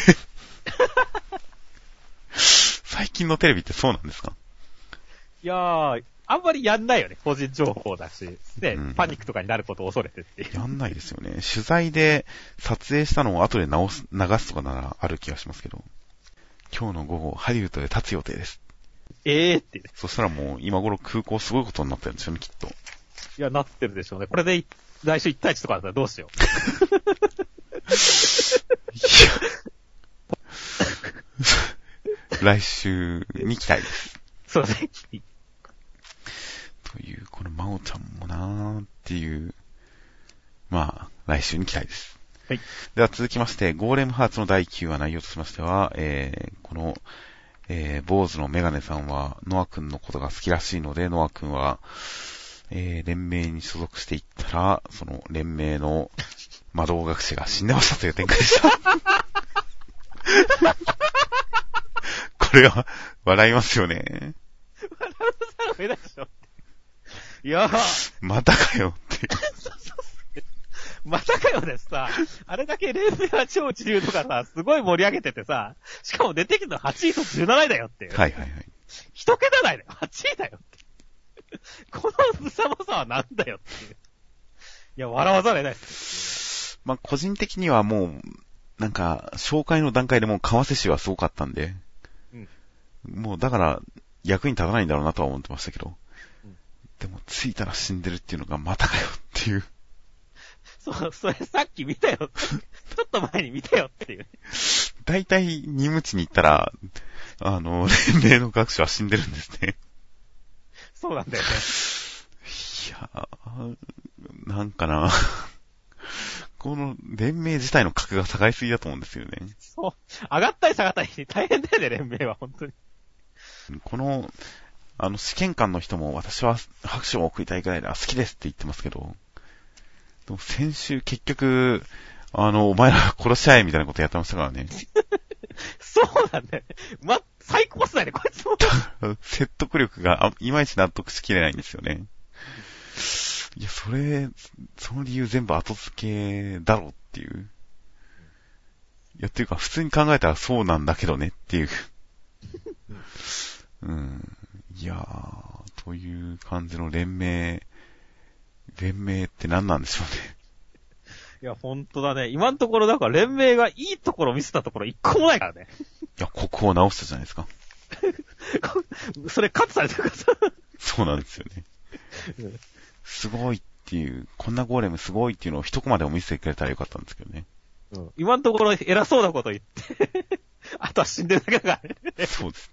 最近のテレビってそうなんですか？ いやー、あんまりやんないよね、個人情報だし。ね、 うん、 パニックとかになることを恐れてっていう。 やんないですよね。取材で撮影したのを後で流すとかならある気がしますけど。今日の午後、ハリウッドで立つ予定です。 ってね。 そしたらもう今頃空港すごいことになってるんですよね、きっと。 いや、なってるでしょうね。これで来週1対1とかだったらどうしよう。来週に期待です。 そうですね。 という、このまおちゃんもなーっていう、まあ、来週に期待です。 はい。 では続きまして、ゴーレムハーツの第9話内容としましては、この、坊主のメガネさんは、ノア君のことが好きらしいので、ノア君は、連盟に所属していったら、その連盟の魔導学士が死んでましたという展開でした。これは、笑いますよね。 笑うさ上だでしょ。いやー。 またかよっていう。 またかよですさ、あれだけ連盟は超一流とかさ、すごい盛り上げててさ、しかも出てきたの8位と17位だよっていう。 はいはいはい。 一桁台だよ、8位だよって。この無様さはなんだよっていう。いや、笑わざるを得ないです。 まあ、個人的にはもう、なんか、紹介の段階でもう川瀬氏はすごかったんで、うん、もうだから、役に立たないんだろうなとは思ってましたけど、うん、でも、着いたら死んでるっていうのがまたかよっていう。 そう、それさっき見たよ。ちょっと前に見たよっていう。 大体、任務地に行ったら、連盟の学士は死んでるんですね。 そうなんだよね。 いやー、なんかな。この連盟自体の格が下がりすぎだと思うんですよね。 そう。上がったり下がったり大変だよね、連盟は、本当に。 この、試験官の人も私は拍手を送りたいくらいで好きですって言ってますけど、でも先週結局、お前ら殺し合えみたいなことやってましたからね。 そうなんだよね。最高っすね、こいつも。 説得力がいまいち納得しきれないんですよね。いや、その理由全部後付けだろうっていう。いや、っていうか、普通に考えたらそうなんだけどねっていう。うん。いやー、という感じの連盟って何なんでしょうね。 いや、ほんとだね。今のところ、だから連盟がいいところを見せたところ一個もないからね。 いや、ここを直したじゃないですか。 それカットされてるからさ。 そうなんですよね。すごいっていう、こんなゴーレムすごいっていうのを一コマでも見せてくれたらよかったんですけどね。 うん。今のところ偉そうなこと言って人は死んでるだけだからね。 そうです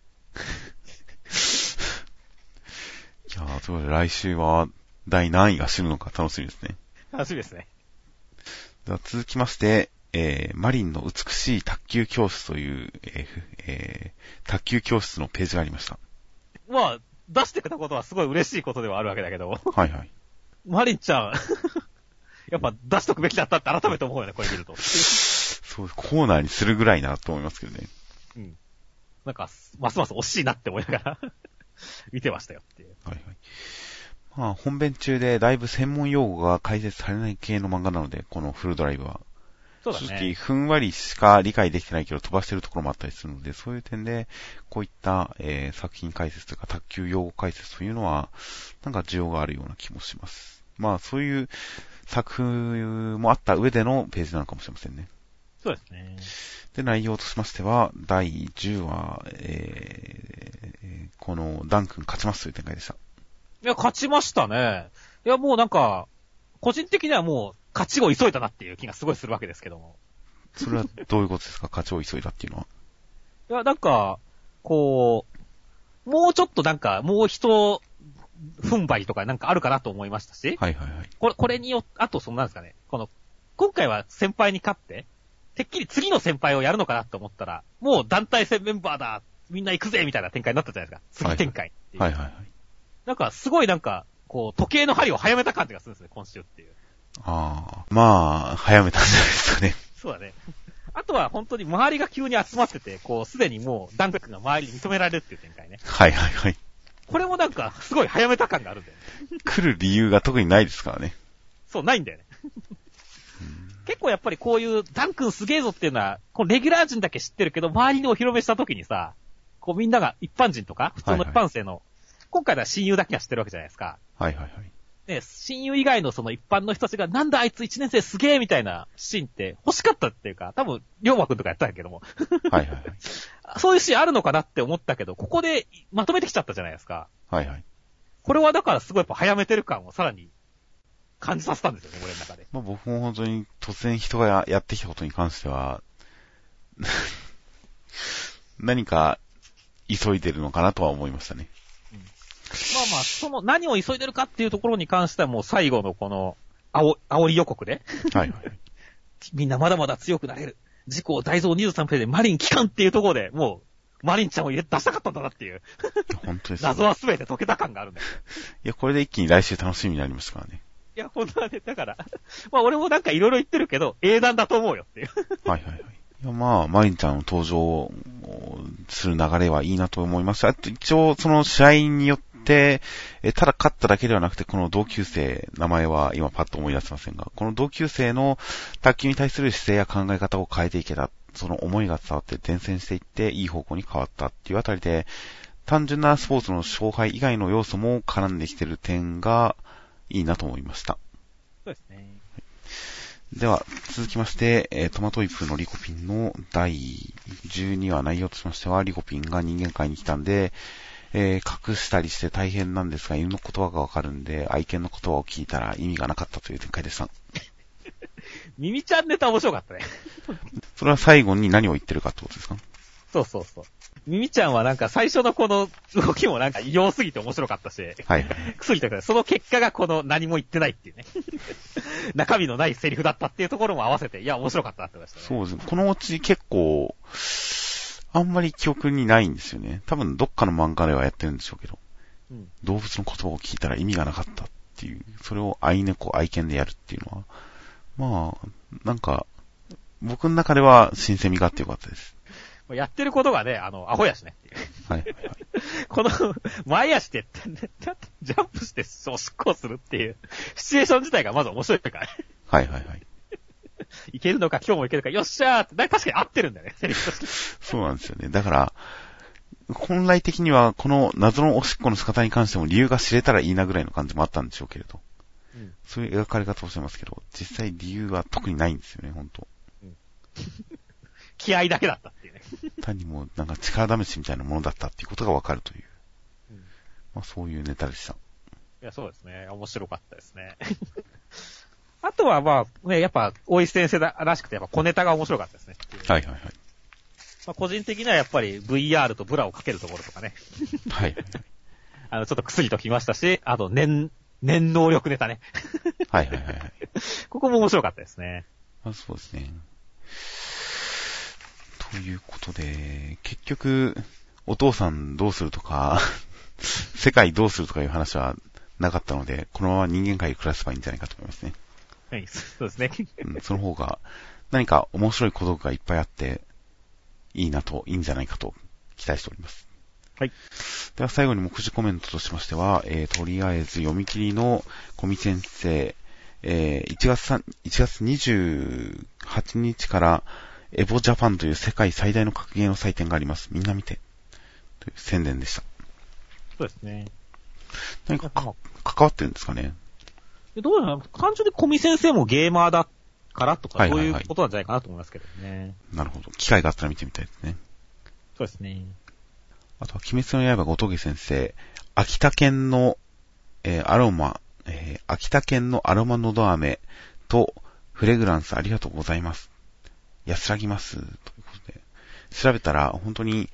ね。いやー、ということで来週は第何位が死ぬのか楽しみですね。 楽しみですね。 では続きまして、マリンの美しい卓球教室という、卓球教室のページがありました。 まあ、出してくれたことはすごい嬉しいことではあるわけだけど。 はいはい。 マリンちゃん、やっぱ出しとくべきだったって改めて思うよね、これ見ると。 そう、コーナーにするぐらいなと思いますけどね。 うん。なんか、ますます惜しいなって思いながら見てましたよっていう。 はいはい。まあ、本編中でだいぶ専門用語が解説されない系の漫画なので、このフルドライブは。 そうだね。 正直、ふんわりしか理解できてないけど飛ばしてるところもあったりするので、そういう点で、こういった、作品解説というか、卓球用語解説というのは、なんか需要があるような気もします。まあ、そういう作風もあった上でのページなのかもしれませんね。 そうですね。 で、内容としましては、第10話、このダン君勝ちますという展開でした。 いや、勝ちましたね。いや、もうなんか、個人的にはもう、勝ちを急いだなっていう気がすごいするわけですけども。 それはどういうことですか？勝ちを急いだっていうのは。 いや、なんか、こう、もうちょっとなんか、もう一、踏ん張りとかなんかあるかなと思いましたし。 はいはいはい。 これによって、あとなんですかね、今回は先輩に勝って、てっきり次の先輩をやるのかなと思ったら、もう団体戦メンバーだ、みんな行くぜみたいな展開になったじゃないですか。次展開っていう。 はいはいはい。 なんか、すごいなんか、こう、時計の針を早めた感じがするんですね、今週っていう。 ああ、まあ、早めたんじゃないですかね。 そうだね。あとは本当に周りが急に集まってて、こう、すでにもう、ダンクが周りに認められるっていう展開ね。 はいはいはい。 これもなんか、すごい早めた感があるんだよね。 来る理由が特にないですからね。 そう、ないんだよね。結構やっぱりこういう、ダン君すげえぞっていうのは、このレギュラー陣だけ知ってるけど、周りにお披露目した時にさ、こうみんなが一般人とか、普通の一般生の、今回は親友だけが知ってるわけじゃないですか。 はいはいはい。 ね、親友以外のその一般の人たちが、なんだあいつ1年生すげえみたいなシーンって欲しかったっていうか、多分、りょうまくんとかやったんだけども。 はいはいはい。 そういうシーンあるのかなって思ったけど、ここでまとめてきちゃったじゃないですか。 はいはい。 これはだからすごいやっぱ早めてる感をさらに感じさせたんですよね、俺の中で。 まあ僕も本当に突然人がやってきたことに関しては、何か急いでるのかなとは思いましたね。 まあまあ、その何を急いでるかっていうところに関してはもう最後のこの、煽り予告で。 はいはい。 みんなまだまだ強くなれる。自己大蔵23ページでマリン帰還っていうところで、もう、マリンちゃんを出したかったんだなっていう。 本当です。 謎は全て解けた感があるんだよ。 いや、これで一気に来週楽しみになりますからね。 いや、本当はね、だから、まあ俺もなんかいろいろ言ってるけど、英断だと思うよっていう。 はいはいはい。いやまあ、マリンちゃんの登場する流れはいいなと思います。あと一応、その試合によって、ただ勝っただけではなくて、この同級生、名前は今パッと思い出せませんが、この同級生の卓球に対する姿勢や考え方を変えていけた、その思いが伝わって伝染していって、いい方向に変わったっていうあたりで、単純なスポーツの勝敗以外の要素も絡んできてる点がいいなと思いました。 そうですね。 では、続きまして、トマトイプのリコピンの第12話内容としましては、リコピンが人間界に来たんで、隠したりして大変なんですが、犬の言葉がわかるんで、愛犬の言葉を聞いたら意味がなかったという展開でした。 ミミちゃんネタ面白かったね。 それは最後に何を言ってるかってことですか？ そうそうそう。ミミちゃんはなんか最初のこの動きもなんか異様すぎて面白かったし。 はいはい。 くすぎたから、その結果がこの何も言ってないっていうね。中身のないセリフだったっていうところも合わせて、いや面白かったなってましたね。 そうですね。このオチ結構、あんまり記憶にないんですよね。多分どっかの漫画ではやってるんでしょうけど。うん、動物の言葉を聞いたら意味がなかったっていう、それを愛猫、愛犬でやるっていうのは、まあ、なんか、僕の中では新鮮味があってよかったです。 やってることがね、アホやしねっていう。はいはいはい。この、前足で、ジャンプしておしっこをするっていう、シチュエーション自体がまず面白いから。 はいはいはい。 いけるのか、今日もいけるか、よっしゃーって、確かに合ってるんだよね、セリフとして。 そうなんですよね。だから、本来的には、この謎のおしっこの仕方に関しても理由が知れたらいいなぐらいの感じもあったんでしょうけれど。うん、そういう描かれ方をしてますけど、実際理由は特にないんですよね、本当。うん、 気合だけだったっていうね。 単にもうなんか力試しみたいなものだったっていうことがわかるという。うん、まあそういうネタでした。いや、そうですね。面白かったですね。あとはまあ、ね、やっぱ、大石先生らしくて、やっぱ小ネタが面白かったですね。 はいはいはい。 まあ、個人的にはやっぱり VR とブラをかけるところとかね。 はい。 ちょっとくすりときましたし、あと念能力ネタね。 はいはいはいはい。 ここも面白かったですね。 そうですね。ということで、結局、お父さんどうするとか、世界どうするとかいう話はなかったので、このまま人間界で暮らせばいいんじゃないかと思いますね。 はい、そうですね。 その方が、何か面白いことがいっぱいあって、いいんじゃないかと期待しております。 はい。 では最後に目次コメントとしましては、とりあえず読み切りの小見先生、1月28日からエボジャパンという世界最大の格ゲーの祭典があります。みんな見て。という宣伝でした。 そうですね。 何か関わってるんですかね。 どうなの？単純に小見先生もゲーマーだからとか、 はいはいはい、 そういうことなんじゃないかなと思いますけどね。 なるほど。機会があったら見てみたいですね。 そうですね。 あとは、鬼滅の刃ごとげ先生、秋田県の、アロマのど飴とフレグランスありがとうございます。安らぎます。ということで。調べたら、本当に、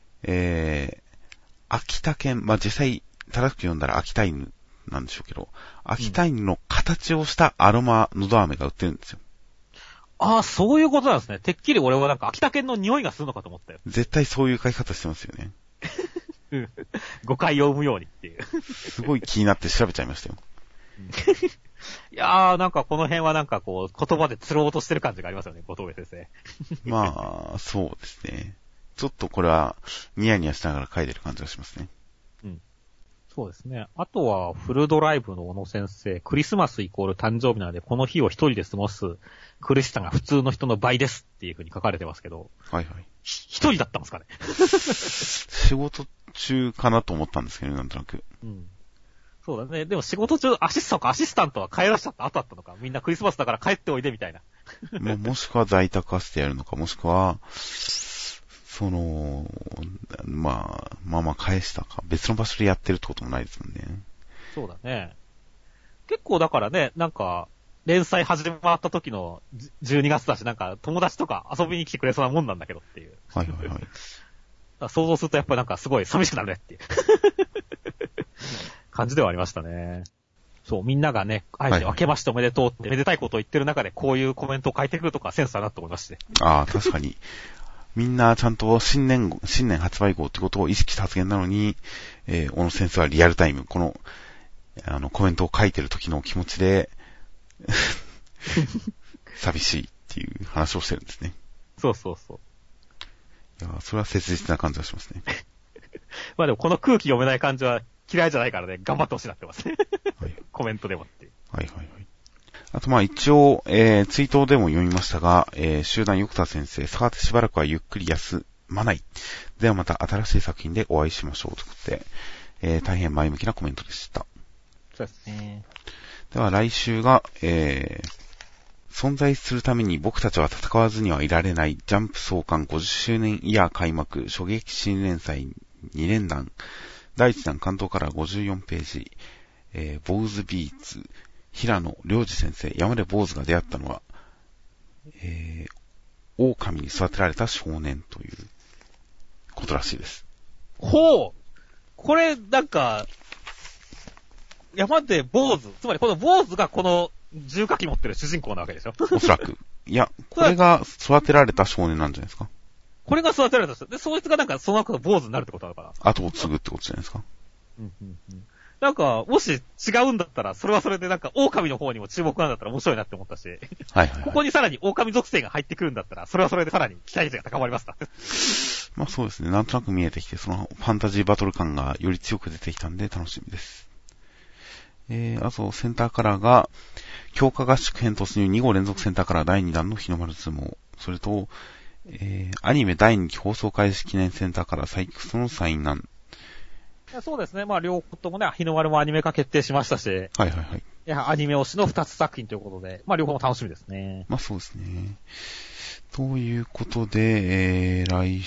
秋田県、まあ、実際、正しく読んだら秋田犬なんでしょうけど、秋田犬の形をしたアロマのど飴が売ってるんですよ。 ああ、そういうことなんですね。てっきり俺はなんか秋田県の匂いがするのかと思ったよ。 絶対そういう書き方してますよね。 誤解を生むようにっていう。 すごい気になって調べちゃいましたよ。 いやー、なんかこの辺はなんかこう、言葉で釣ろうとしてる感じがありますよね、後藤先生。 まあ、そうですね。ちょっとこれは、ニヤニヤしながら書いてる感じがしますね。 うん。そうですね。あとは、フルドライブの小野先生、クリスマスイコール誕生日なので、この日を一人で過ごす苦しさが普通の人の倍ですっていう風に書かれてますけど。 はいはい。 一人だったんですかね。 仕事中かなと思ったんですけど、なんとなく。 うん。そうだね。でも仕事中、アシスタントは帰らしちゃった後だったのか。みんなクリスマスだから帰っておいでみたいな。 もしくは在宅化してやるのか、もしくは、まあ返したか。別の場所でやってるってこともないですもんね。 そうだね。結構だからね、なんか、連載始まった時の12月だし、なんか友達とか遊びに来てくれそうなもんなんだけどっていう。 はいはいはい。 想像するとやっぱりなんかすごい寂しくなるねっていう感じではありましたね。そう、みんながね、あえて明けましておめでとうってめでたいことを言ってる中でこういうコメントを書いてくるとかセンスだなと思いまして。 ああ、確かに。みんなちゃんと新年発売号ってことを意識した発言なのに、小野先生はリアルタイム、この、コメントを書いてる時の気持ちで、寂しいっていう話をしてるんですね。 そうそうそう。 いや、それは切実な感じがしますね。 まあでもこの空気読めない感じは嫌いじゃないからね、頑張ってほしいなってますね。はい、コメントでもっていう。 はいはいはい。あと一応、ツイートでも読みましたが、集団横田先生、さてしばらくはゆっくり休まない。ではまた新しい作品でお会いしましょうということで、大変前向きなコメントでした。 そうですね。 では来週が、存在するために僕たちは戦わずにはいられないジャンプ創刊50周年イヤー開幕初撃新連載2連弾第1弾関東から54ページ、坊主ビーツ平野良二先生山で坊主が出会ったのは、狼に育てられた少年ということらしいです。 ほう、これなんか山で坊主、つまりこの坊主がこの重火器持ってる主人公なわけでしょ。 おそらく。いや、これが育てられた少年なんじゃないですか。 これが育てられた人。で、そいつがなんかその後坊主になるってことなのかな。 後を継ぐってことじゃないですか。 うんうんうん。なんか、もし違うんだったら、それはそれでなんか、狼の方にも注目なんだったら面白いなって思ったし。はいはい、はい。 ここにさらに狼属性が入ってくるんだったら、それはそれでさらに期待値が高まりました。 まあそうですね。なんとなく見えてきて、そのファンタジーバトル感がより強く出てきたんで楽しみです。あと、センターカラーが、強化合宿編突入2号連続センターカラー第2弾の日の丸相撲。それと、アニメ第2期放送開始記念センターカラーサイクスの災難。 そうですね。まあ、両方ともね、日の丸もアニメ化決定しましたし。はいはいはい。 いや、アニメ推しの2つ作品ということで、まあ、両方も楽しみですね。 まあそうですね。ということで、来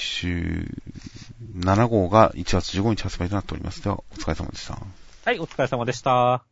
週、7号が1月15日発売となっております。では、お疲れ様でした。 はい、お疲れ様でした。